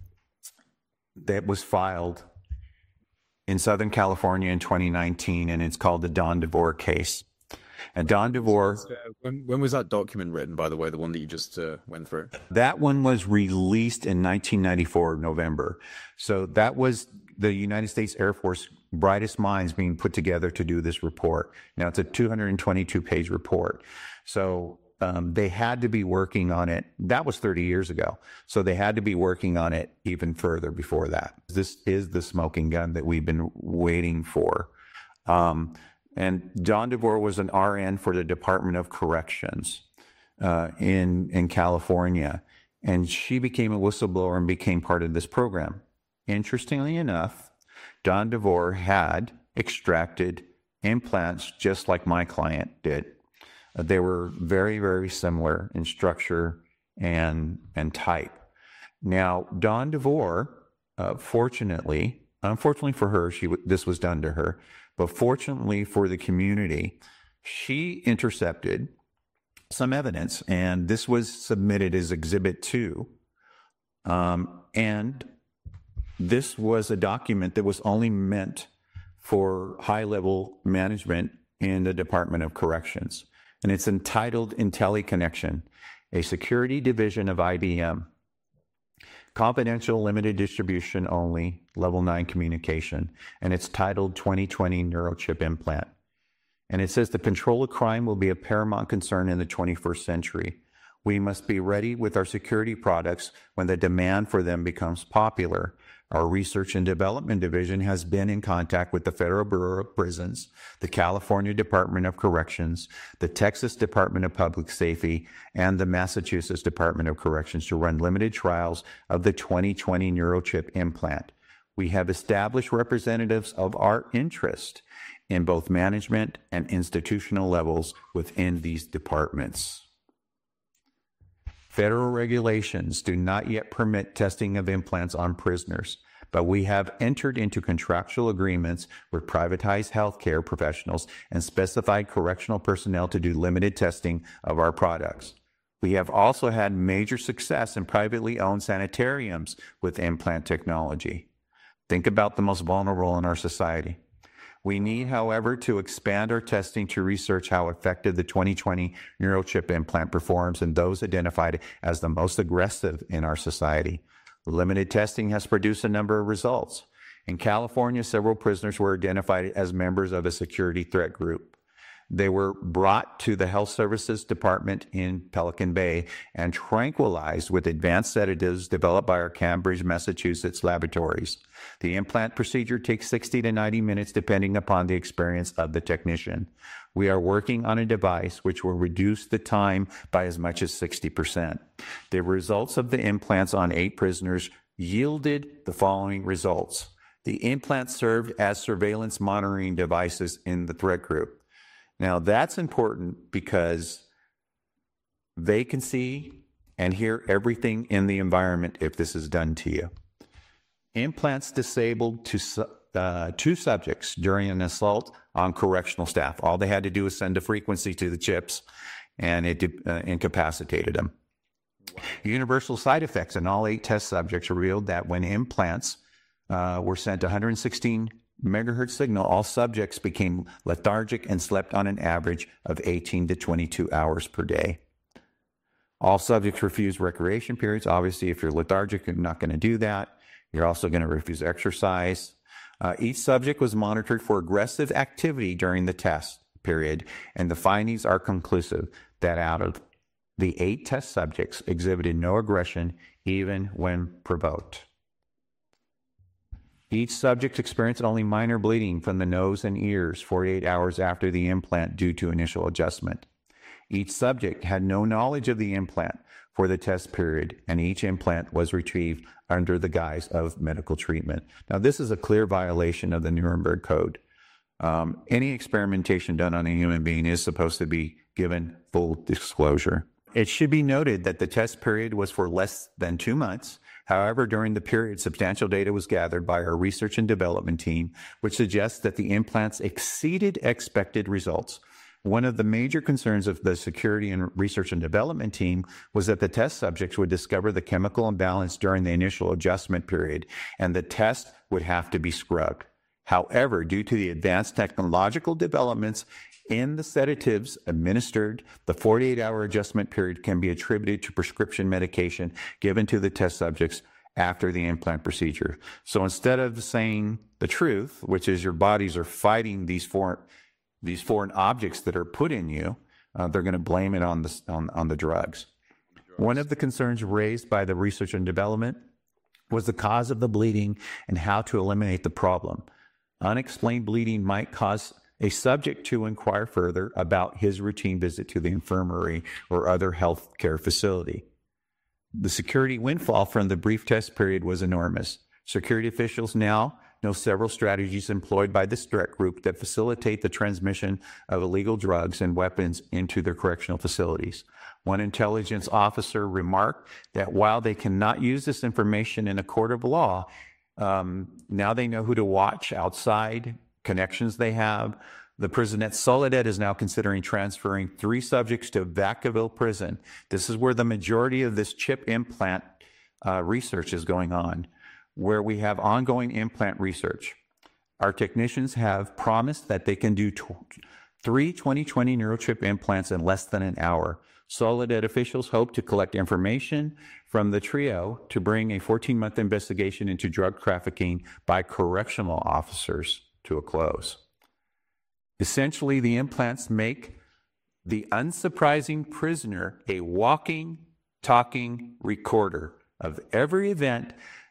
S1: that was filed in Southern California in twenty nineteen, and it's called the Don DeVore case. And Don DeVore,
S4: Uh, when, when was that document written, by the way, the one that you just uh, went through?
S1: that one was released in nineteen ninety-four, November. So that was the United States Air Force brightest minds being put together to do this report. Now, it's a two hundred twenty-two page report. So um, they had to be working on it. That was thirty years ago. So they had to be working on it even further before that. This is the smoking gun that we've been waiting for. Um, and John DeVore was an R N for the Department of Corrections uh, in, in California. And she became a whistleblower and became part of this program. Interestingly enough, Don DeVore had extracted implants just like my client did. Uh, they were very, very similar in structure and, and type. Now, Don DeVore, uh, fortunately, unfortunately for her, she w- this was done to her, but fortunately for the community, she intercepted some evidence, and this was submitted as Exhibit two. Um, and this was a document that was only meant for high-level management in the Department of Corrections. And it's entitled IntelliConnection, a security division of I B M. Confidential, limited distribution only, level nine communication. And it's titled twenty twenty Neurochip Implant. And it says the control of crime will be a paramount concern in the twenty-first century. We must be ready with our security products when the demand for them becomes popular. Our Research and Development Division has been in contact with the Federal Bureau of Prisons, the California Department of Corrections, the Texas Department of Public Safety, and the Massachusetts Department of Corrections to run limited trials of the twenty twenty Neurochip implant. We have established representatives of our interest in both management and institutional levels within these departments. Federal regulations do not yet permit testing of implants on prisoners, but we have entered into contractual agreements with privatized healthcare professionals and specified correctional personnel to do limited testing of our products. We have also had major success in privately owned sanitariums with implant technology. Think about the most vulnerable in our society. We need, however, to expand our testing to research how effective the twenty twenty Neurochip implant performs in those identified as the most aggressive in our society. Limited testing has produced a number of results. In California, several prisoners were identified as members of a security threat group. They were brought to the Health Services Department in Pelican Bay and tranquilized with advanced sedatives developed by our Cambridge, Massachusetts laboratories. The implant procedure takes sixty to ninety minutes depending upon the experience of the technician. We are working on a device which will reduce the time by as much as sixty percent. The results of the implants on eight prisoners yielded the following results. The implants served as surveillance monitoring devices in the threat group. Now, that's important because they can see and hear everything in the environment if this is done to you. Implants disabled to, uh, two subjects during an assault on correctional staff. All they had to do was send a frequency to the chips, and it uh, incapacitated them. Wow. Universal side effects in all eight test subjects revealed that when implants uh, were sent one hundred sixteen megahertz signal, all subjects became lethargic and slept on an average of eighteen to twenty-two hours per day. All subjects refused recreation periods. Obviously, if you're lethargic, you're not going to do that. You're also going to refuse exercise. Uh, each subject was monitored for aggressive activity during the test period, and the findings are conclusive that out of the eight test subjects exhibited no aggression even when provoked. Each subject experienced only minor bleeding from the nose and ears forty-eight hours after the implant due to initial adjustment. Each subject had no knowledge of the implant for the test period, and each implant was retrieved under the guise of medical treatment. Now, this is a clear violation of the Nuremberg Code. Um, any experimentation done on a human being is supposed to be given full disclosure. It should be noted that the test period was for less than two months. However, during the period, substantial data was gathered by our research and development team, which suggests that the implants exceeded expected results. One of the major concerns of the security and research and development team was that the test subjects would discover the chemical imbalance during the initial adjustment period, and the test would have to be scrubbed. However, due to the advanced technological developments in the sedatives administered, the forty-eight hour adjustment period can be attributed to prescription medication given to the test subjects after the implant procedure. So instead of saying the truth, which is your bodies are fighting these foreign, these foreign objects that are put in you, uh, they're going to blame it on the, on, on the drugs. One of the concerns raised by the research and development was the cause of the bleeding and how to eliminate the problem. Unexplained bleeding might cause a subject to inquire further about his routine visit to the infirmary or other health care facility. The security windfall from the brief test period was enormous. Security officials now know several strategies employed by this threat group that facilitate the transmission of illegal drugs and weapons into their correctional facilities. One intelligence officer remarked that while they cannot use this information in a court of law, um, now they know who to watch outside, connections they have. The prison at Soledad is now considering transferring three subjects to Vacaville prison. This is where the majority of this chip implant uh, research is going on, where we have ongoing implant research. Our technicians have promised that they can do three twenty twenty neurochip implants in less than an hour. Soledad officials hope to collect information from the trio to bring a fourteen month investigation into drug trafficking by correctional officers to a close. Essentially, the implants make the unsurprising prisoner a walking, talking recorder of every event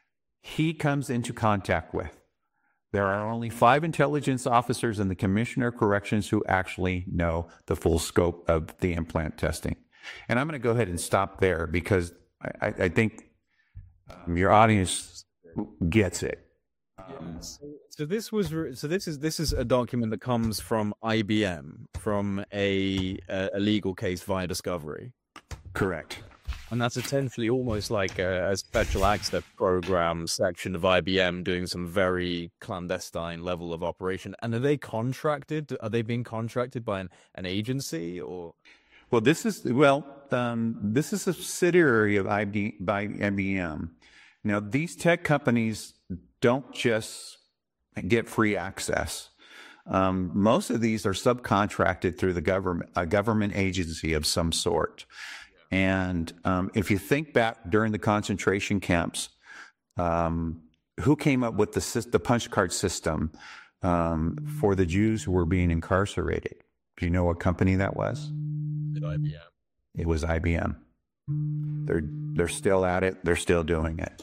S1: he comes into contact with. There are only five intelligence officers in the Commissioner of Corrections who actually know the full scope of the implant testing. And I'm going to go ahead and stop there because I, I think um, your audience gets it. Um,
S4: so this was so this is this is a document that comes from I B M, from a a, a legal case via discovery.
S1: Correct.
S4: And that's essentially almost like a, a special access program section of I B M doing some very clandestine level of operation. And are they contracted? Are they being contracted by an, an agency or?
S1: Well, this is well, um, this is a subsidiary of I B, by I B M. Now, these tech companies don't just get free access. Um, most of these are subcontracted through the government, a government agency of some sort. And um, if you think back during the concentration camps, um, who came up with the, the punch card system um, for the Jews who were being incarcerated? Do you know what company that was?
S4: I B M.
S1: It was I B M. They're they're still at it. They're still doing it.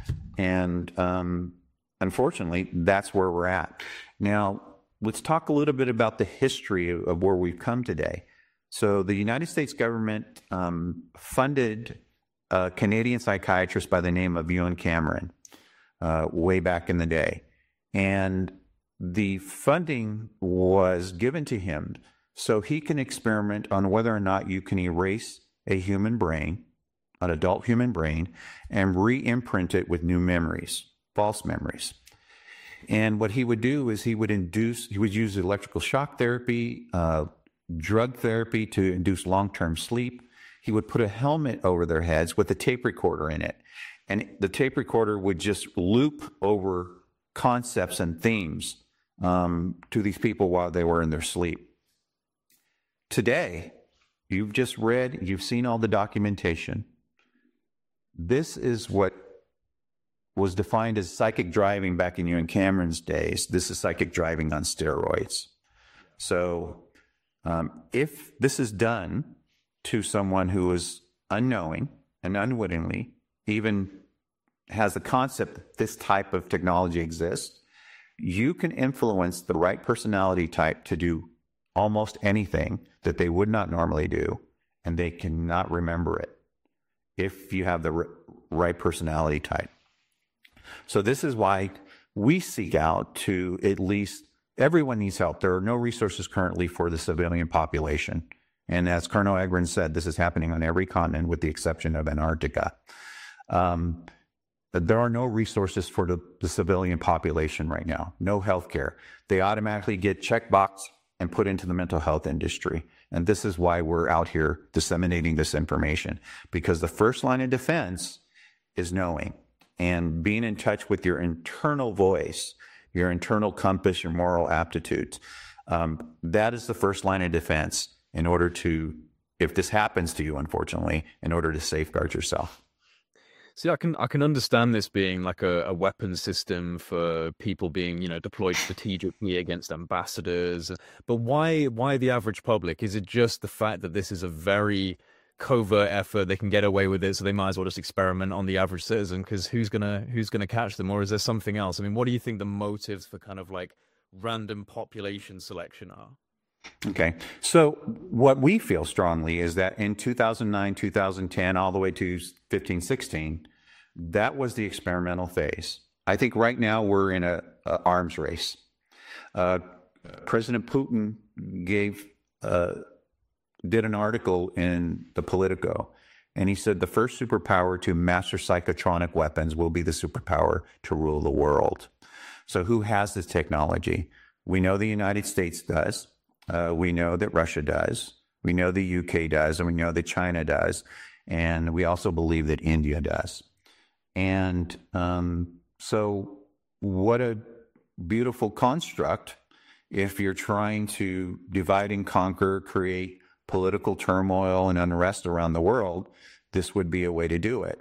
S1: And um, unfortunately, that's where we're at. Now, let's talk a little bit about the history of, of where we've come today. So the United States government um, funded a Canadian psychiatrist by the name of Ewan Cameron uh, way back in the day. And the funding was given to him so he can experiment on whether or not you can erase a human brain, an adult human brain, and re-imprint it with new memories, false memories. And what he would do is he would induce, he would use electrical shock therapy, uh, drug therapy to induce long-term sleep. He would put a helmet over their heads with a tape recorder in it. And the tape recorder would just loop over concepts and themes um, to these people while they were in their sleep. Today, you've just read, you've seen all the documentation. This is what was defined as psychic driving back in Ewan Cameron's days. This is psychic driving on steroids. So um, if this is done to someone who is unknowing and unwittingly, even has the concept that this type of technology exists, you can influence the right personality type to do almost anything that they would not normally do, and they cannot remember it if you have the r- right personality type. So this is why we seek out to at least, everyone needs help. There are no resources currently for the civilian population. And as Colonel Egren said, this is happening on every continent with the exception of Antarctica. Um, there are no resources for the, the civilian population right now, no health care. They automatically get checkbox and put into the mental health industry. And this is why we're out here disseminating this information, because the first line of defense is knowing and being in touch with your internal voice, your internal compass, your moral aptitudes. Um, that is the first line of defense in order to, if this happens to you, unfortunately, in order to safeguard yourself.
S4: See, I can I can understand this being like a, a weapon system for people being, you know, deployed strategically against ambassadors. But why why the average public? Is it just the fact that this is a very covert effort? They can get away with it, so they might as well just experiment on the average citizen, because who's gonna who's gonna catch them? Or is there something else? I mean, what do you think the motives for kind of like random population selection are?
S1: Okay. So what we feel strongly is that in two thousand nine, two thousand ten, all the way to fifteen, sixteen, that was the experimental phase. I think right now we're in a, a arms race. Uh, President Putin gave, uh, did an article in the Politico, and he said the first superpower to master psychotronic weapons will be the superpower to rule the world. So who has this technology? We know the United States does. Uh, we know that Russia does. We know the U K does, and we know that China does. And we also believe that India does. And um, so what a beautiful construct if you're trying to divide and conquer, create political turmoil and unrest around the world. This would be a way to do it.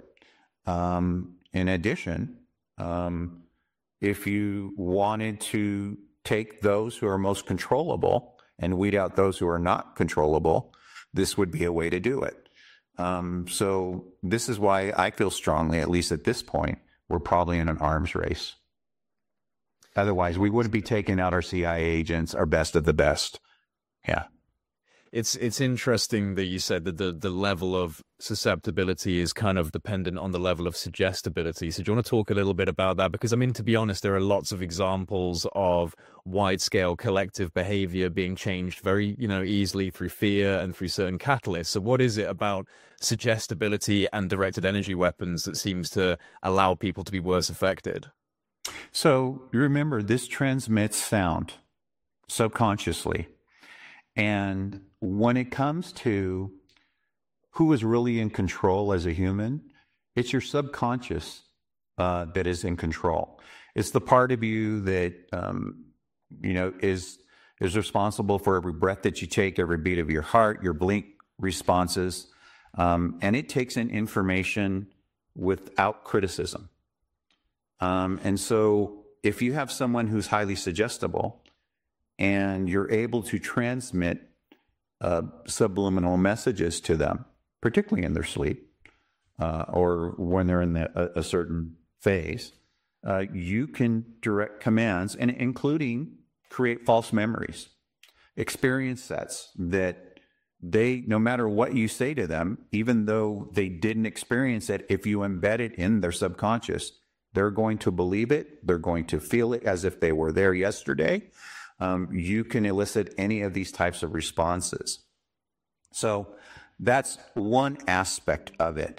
S1: Um, in addition, um, if you wanted to take those who are most controllable and weed out those who are not controllable, this would be a way to do it. Um, so this is why I feel strongly, at least at this point, we're probably in an arms race. Otherwise, we wouldn't be taking out our C I A agents, our best of the best. Yeah.
S4: It's it's interesting that you said that the, the level of susceptibility is kind of dependent on the level of suggestibility. So do you want to talk a little bit about that? Because, I mean, to be honest, there are lots of examples of wide-scale collective behavior being changed very, you know, easily through fear and through certain catalysts. So what is it about suggestibility and directed energy weapons that seems to allow people to be worse affected?
S1: So remember, this transmits sound subconsciously. And when it comes to who is really in control as a human, it's your subconscious uh, that is in control. It's the part of you that, um, you know, is is responsible for every breath that you take, every beat of your heart, your blink responses. Um, and it takes in information without criticism. Um, and so if you have someone who's highly suggestible, and you're able to transmit uh, subliminal messages to them, particularly in their sleep uh, or when they're in the, a, a certain phase, uh, you can direct commands, and including create false memories, experience sets that they, no matter what you say to them, even though they didn't experience it, if you embed it in their subconscious, they're going to believe it. They're going to feel it as if they were there yesterday. Um, you can elicit any of these types of responses. So that's one aspect of it.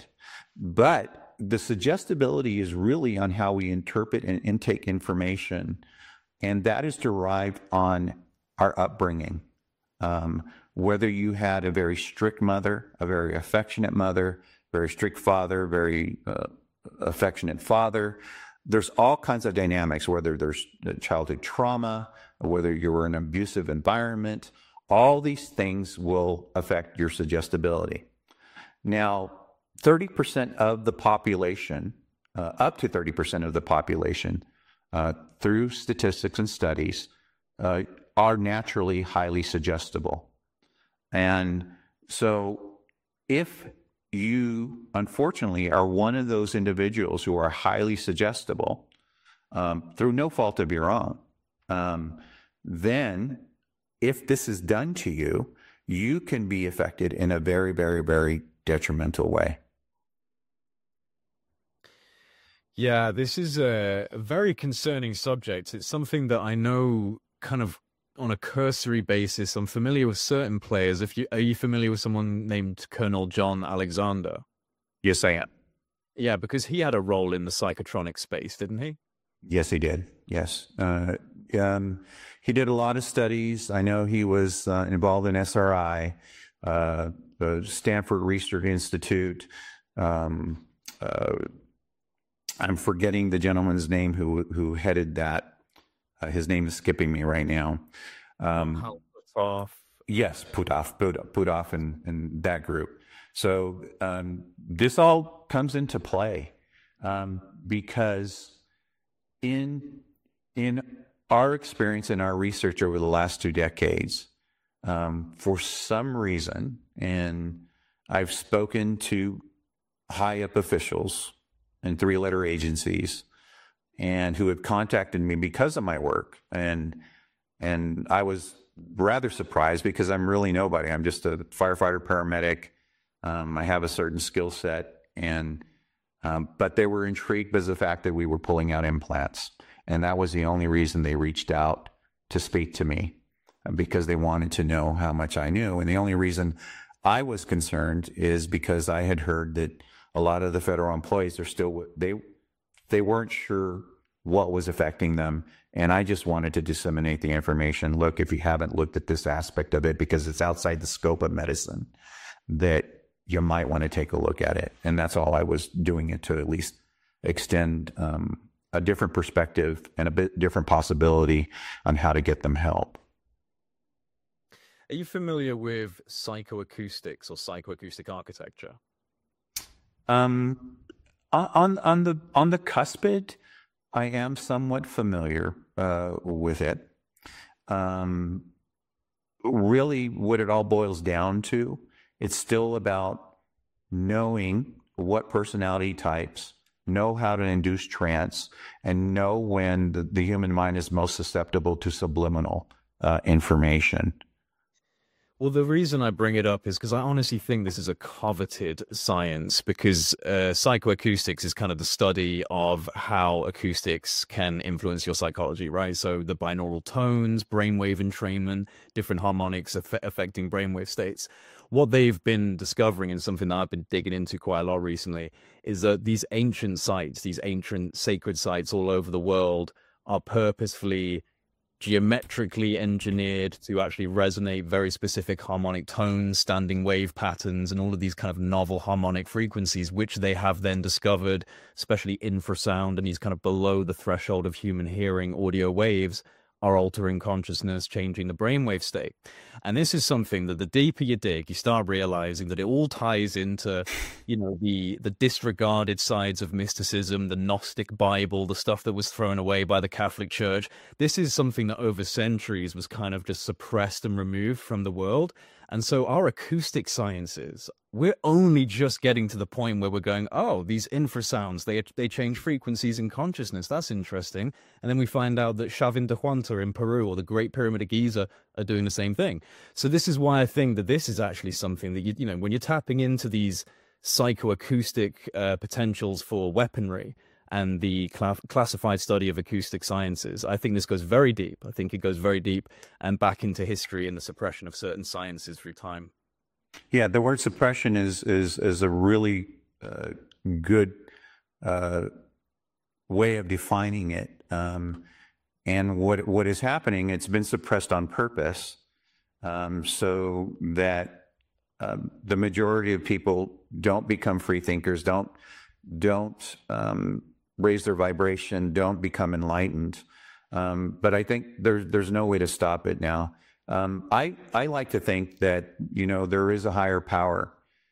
S1: But the suggestibility is really on how we interpret and intake information, and that is derived on our upbringing. Um, whether you had a very strict mother, a very affectionate mother, very strict father, very uh, affectionate father, there's all kinds of dynamics, whether there's childhood trauma, whether you were in an abusive environment, all these things will affect your suggestibility. Now, thirty percent of the population, uh, up to thirty percent of the population, uh, through statistics and studies, uh, are naturally highly suggestible. And so if you, unfortunately, are one of those individuals who are highly suggestible, um, through no fault of your own, um, then if this is done to you, you can be affected in a very, very, very detrimental way.
S4: Yeah, this is a very concerning subject. It's something that I know kind of on a cursory basis. I'm familiar with certain players. If you, are you familiar with someone named Colonel John Alexander?
S1: Yes, I am.
S4: Yeah, because he had a role in the psychotronic space, didn't he?
S1: Yes, he did. Yes. Uh, um, he did a lot of studies. I know he was uh, involved in S R I, uh, the Stanford Research Institute. Um, uh, I'm forgetting the gentleman's name who who headed that Uh, his name is skipping me right now. Um,
S4: Hal Puthoff.
S1: Yes, Puthoff, Puthoff, Puthoff and, and that group. So um, this all comes into play um, because in in our experience and our research over the last two decades, um, for some reason, and I've spoken to high up officials in three-letter agencies, and who have contacted me because of my work, and and I was rather surprised because I'm really nobody. I'm just a firefighter, paramedic. Um, I have a certain skill set, and um, but they were intrigued by the fact that we were pulling out implants, and that was the only reason they reached out to speak to me, because they wanted to know how much I knew. And the only reason I was concerned is because I had heard that a lot of the federal employees are still they they weren't sure what was affecting them. And I just wanted to disseminate the information. Look, if you haven't looked at this aspect of it, because it's outside the scope of medicine, that you might want to take a look at it. And that's all I was doing, it to at least extend um, a different perspective and a bit different possibility on how to get them help.
S4: Are you familiar with psychoacoustics or psychoacoustic architecture?
S1: Um, on on the on the cuspid, I am somewhat familiar uh, with it. Um, really, what it all boils down to, it's still about knowing what personality types, know how to induce trance, and know when the, the human mind is most susceptible to subliminal uh, information.
S4: Well, the reason I bring it up is because I honestly think this is a coveted science, because uh, psychoacoustics is kind of the study of how acoustics can influence your psychology, right? So the binaural tones, brainwave entrainment, different harmonics aff- affecting brainwave states. What they've been discovering, and something that I've been digging into quite a lot recently, is that these ancient sites, these ancient sacred sites all over the world, are purposefully geometrically engineered to actually resonate very specific harmonic tones, standing wave patterns, and all of these kind of novel harmonic frequencies, which they have then discovered, especially infrasound and these kind of below the threshold of human hearing audio waves, are altering consciousness, changing the brainwave state. And this is something that the deeper you dig, you start realizing that it all ties into, you know, the the disregarded sides of mysticism, the Gnostic Bible, the stuff that was thrown away by the Catholic Church. This is something that over centuries was kind of just suppressed and removed from the world. And so our acoustic sciences, we're only just getting to the point where we're going, oh, these infrasounds, they they change frequencies in consciousness. That's interesting. And then we find out that Chavin de Huanta in Peru or the Great Pyramid of Giza are doing the same thing. So this is why I think that this is actually something that, you, you know, when you're tapping into these psychoacoustic uh, potentials for weaponry and the cl- classified study of acoustic sciences, I think this goes very deep. I think it goes very deep and back into history and the suppression of certain sciences through time.
S1: Yeah, the word suppression is is is a really uh, good uh, way of defining it. Um, and what what is happening? It's been suppressed on purpose, um, so that um, the majority of people don't become free thinkers, don't don't um, raise their vibration, don't become enlightened. Um, but I think there's there's no way to stop it now. Um, I, I like to think that, you know, there is a higher power,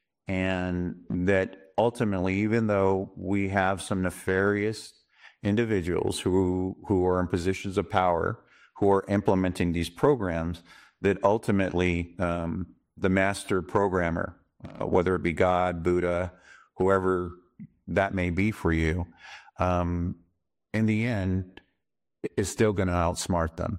S1: and that ultimately, even though we have some nefarious individuals who, who are in positions of power, who are implementing these programs, that ultimately um, the master programmer, uh, whether it be God, Buddha, whoever that may be for you, um, in the end, is still going to outsmart them.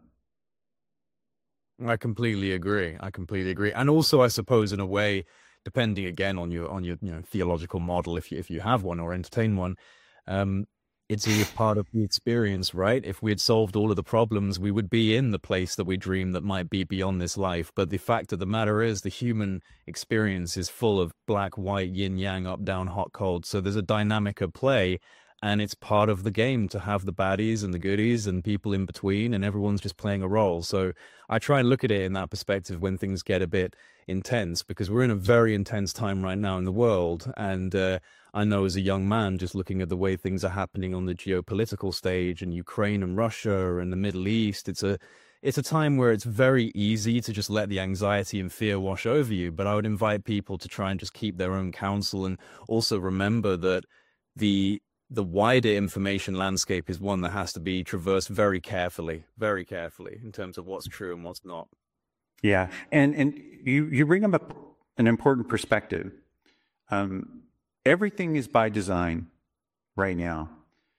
S4: I completely agree. I completely agree. And also, I suppose, in a way, depending again on your on your you know theological model, if you if you have one or entertain one, um, it's a part of the experience, right? If we had solved all of the problems, we would be in the place that we dream that might be beyond this life. But the fact of the matter is, the human experience is full of black, white, yin, yang, up, down, hot, cold. So there's a dynamic of play. And it's part of the game to have the baddies and the goodies and people in between, and everyone's just playing a role. So I try and look at it in that perspective when things get a bit intense, because we're in a very intense time right now in the world. And uh, I know as a young man, just looking at the way things are happening on the geopolitical stage in Ukraine and Russia and the Middle East, it's a it's a time where it's very easy to just let the anxiety and fear wash over you. But I would invite people to try and just keep their own counsel, and also remember that the the wider information landscape is one that has to be traversed very carefully, very carefully in terms of what's true and what's not.
S1: Yeah, and and you you bring up an important perspective. Um, everything is by design right now,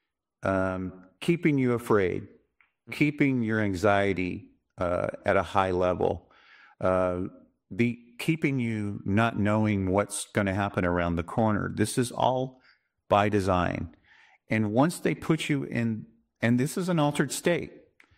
S1: um, keeping you afraid, keeping your anxiety uh, at a high level, uh, the keeping you not knowing what's going to happen around the corner. This is all by design. And once they put you in, and this is an altered state,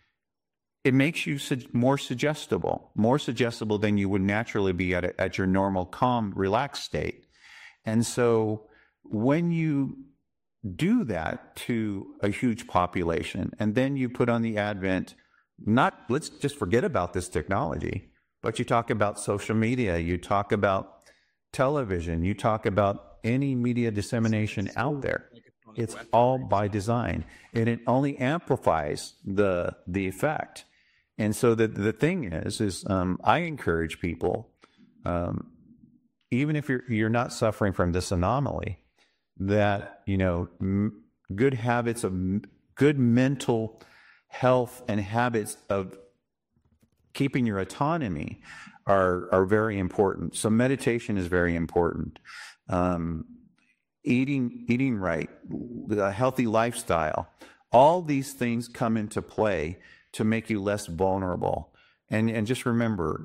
S1: it makes you su- more suggestible, more suggestible than you would naturally be at, a, at your normal, calm, relaxed state. And so when you do that to a huge population, and then you put on the advent, not, let's just forget about this technology, but you talk about social media, you talk about television, you talk about any media dissemination out there. It's all by design, and it only amplifies the the effect. And so the the thing is, is um, I encourage people, um, even if you're you're not suffering from this anomaly, that you know m- good habits of m- good mental health and habits of keeping your autonomy are are very important. So meditation is very important. Um, Eating, eating right, a healthy lifestyle, all these things come into play to make you less vulnerable. And and just remember,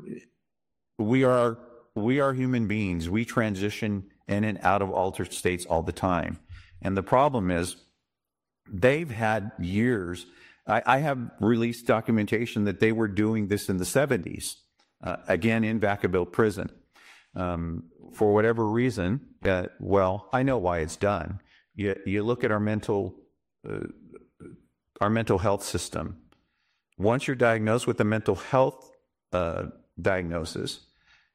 S1: we are we are human beings. We transition in and out of altered states all the time. And the problem is, they've had years. I, I have released documentation that they were doing this in the seventies, uh, again in Vacaville prison. Um, for whatever reason, uh, well, I know why it's done. You, you look at our mental, uh, our mental health system. Once you're diagnosed with a mental health uh, diagnosis,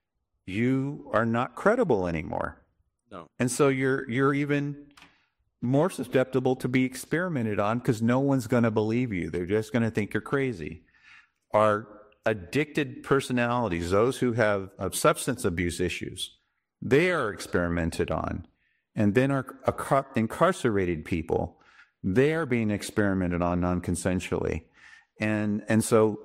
S1: you are not credible anymore.
S4: No.
S1: And so you're you're even more susceptible to be experimented on because no one's going to believe you. They're just going to think you're crazy. Our addicted personalities, those who have, have substance abuse issues, they are experimented on. And then our, our incarcerated people, they are being experimented on non-consensually. And, and so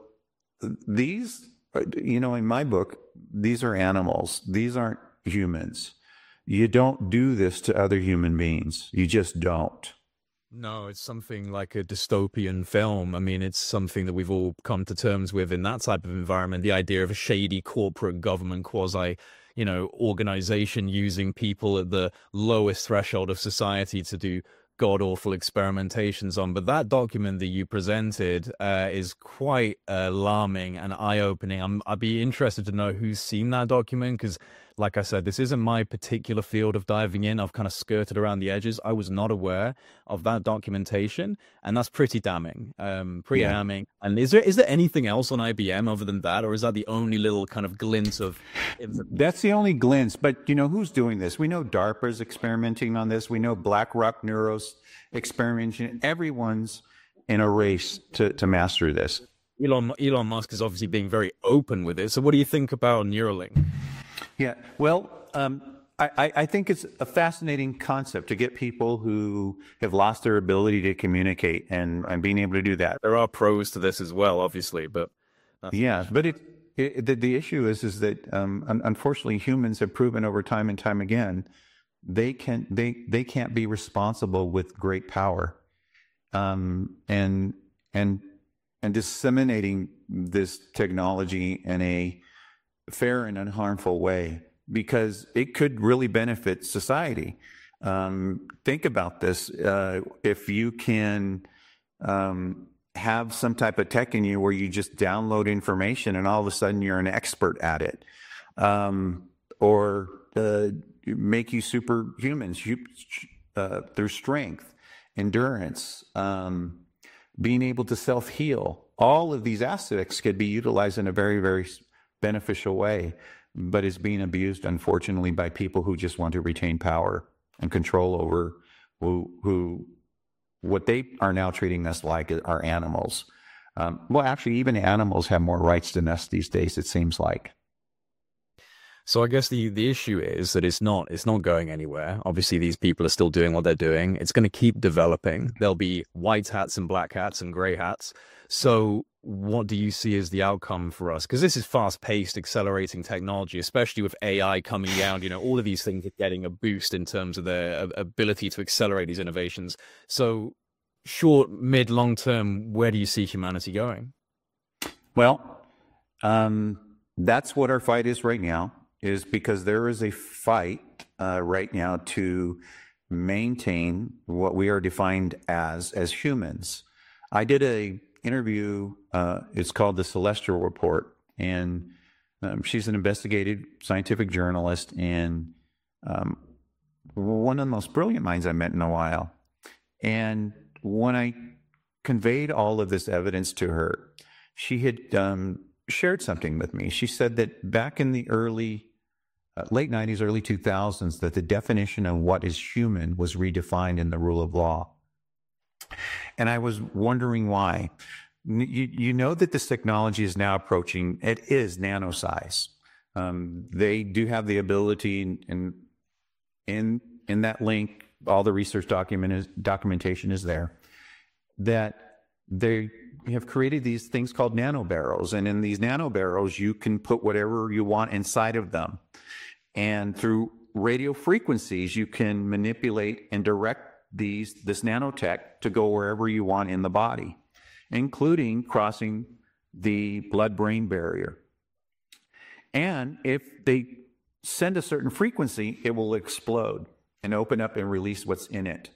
S1: these, you know, in my book, these are animals. These aren't humans. You don't do this to other human beings. You just don't.
S4: No, it's something like a dystopian film. I mean, it's something that we've all come to terms with in that type of environment. The idea of a shady corporate government quasi, you know, organization using people at the lowest threshold of society to do god-awful experimentations on. But that document that you presented uh, is quite uh, alarming and eye-opening. I'm, I'd be interested to know who's seen that document, because like I said, this isn't my particular field of diving in. I've kind of skirted around the edges. I was not aware of that documentation, and that's pretty damning, um, pretty yeah. damning. And is there is there anything else on I B M other than that, or is that the only little kind of glint of...
S1: That's the only glint, but you know, who's doing this? We know DARPA's experimenting on this. We know BlackRock Neuro's experimenting. Everyone's in a race to, to master this.
S4: Elon, Elon Musk is obviously being very open with it. So what do you think about Neuralink?
S1: Yeah, well, um, I, I think it's a fascinating concept to get people who have lost their ability to communicate and, and being able to do that.
S4: There are pros to this as well, obviously, but
S1: yeah, but it, it the, the issue is is that um, unfortunately humans have proven over time and time again they can they they can't be responsible with great power, um, and and and disseminating this technology in a fair and unharmful way, because it could really benefit society. Um, think about this. Uh, if you can um, have some type of tech in you where you just download information and all of a sudden you're an expert at it, um, or uh, make you superhuman uh, through strength, endurance, um, being able to self-heal, all of these aspects could be utilized in a very, very beneficial way, but is being abused, unfortunately, by people who just want to retain power. and control over who, who what they are now treating us like are animals. Um, well, actually, even animals have more rights than us these days, it seems like.
S4: So I guess the, the issue is that it's not it's not going anywhere. Obviously, these people are still doing what they're doing. It's going to keep developing. There'll be white hats and black hats and gray hats. So what do you see as the outcome for us? Because this is fast-paced, accelerating technology, especially with A I coming down. You know, all of these things are getting a boost in terms of their ability to accelerate these innovations. So short, mid, long term, where do you see humanity going?
S1: Well, um, that's what our fight is right now. Is because there is a fight uh, right now to maintain what we are defined as as humans. I did a interview. Uh, it's called the Celestial Report, and um, she's an investigative scientific journalist and um, one of the most brilliant minds I met in a while. And when I conveyed all of this evidence to her, she had um, shared something with me. She said that back in the early Uh, late nineties, early two thousands, that the definition of what is human was redefined in the rule of law. And I was wondering why. You, you know that this technology is now approaching, it is nano size. Um, they do have the ability, and in, in that link, all the research document is, documentation is there, that they have created these things called nanobarrels. And in these nanobarrels, you can put whatever you want inside of them. And through radio frequencies, you can manipulate and direct these this nanotech to go wherever you want in the body, including crossing the blood-brain barrier. And if they send a certain frequency, it will explode and open up and release what's in it.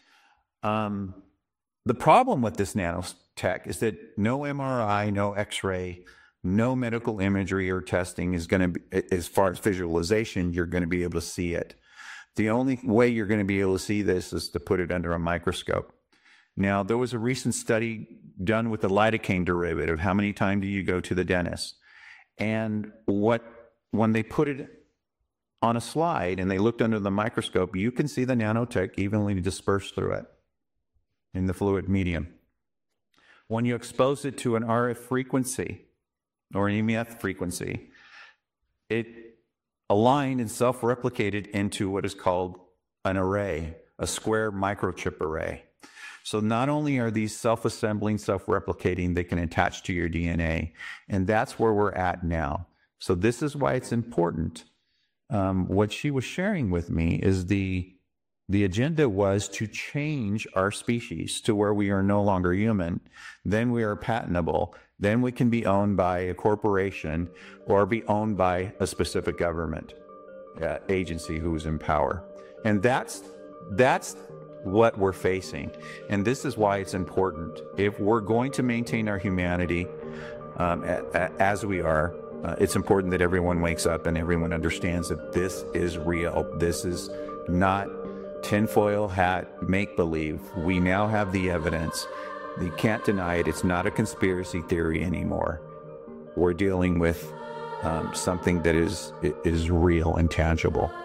S1: Um, the problem with this nanotech is that no M R I, no X-ray, no medical imagery or testing is going to be, as far as visualization, you're going to be able to see it. The only way you're going to be able to see this is to put it under a microscope. Now, there was a recent study done with the lidocaine derivative. How many times do you go to the dentist? And what, when they put it on a slide and they looked under the microscope, you can see the nanotech evenly dispersed through it in the fluid medium. When you expose it to an R F frequency, or an E M F frequency, it aligned and self-replicated into what is called an array, a square microchip array. So not only are these self-assembling, self-replicating, they can attach to your D N A, and that's where we're at now. So this is why it's important. Um, what she was sharing with me is the The agenda was to change our species to where we are no longer human. Then we are patentable. Then we can be owned by a corporation or be owned by a specific government uh, agency who is in power. And that's, that's what we're facing. And this is why it's important. If we're going to maintain our humanity um, a, a, as we are, uh, it's important that everyone wakes up and everyone understands that this is real. This is not tinfoil hat, make-believe. We now have the evidence. You can't deny it. It's not a conspiracy theory anymore. We're dealing with um, something that is is real and tangible.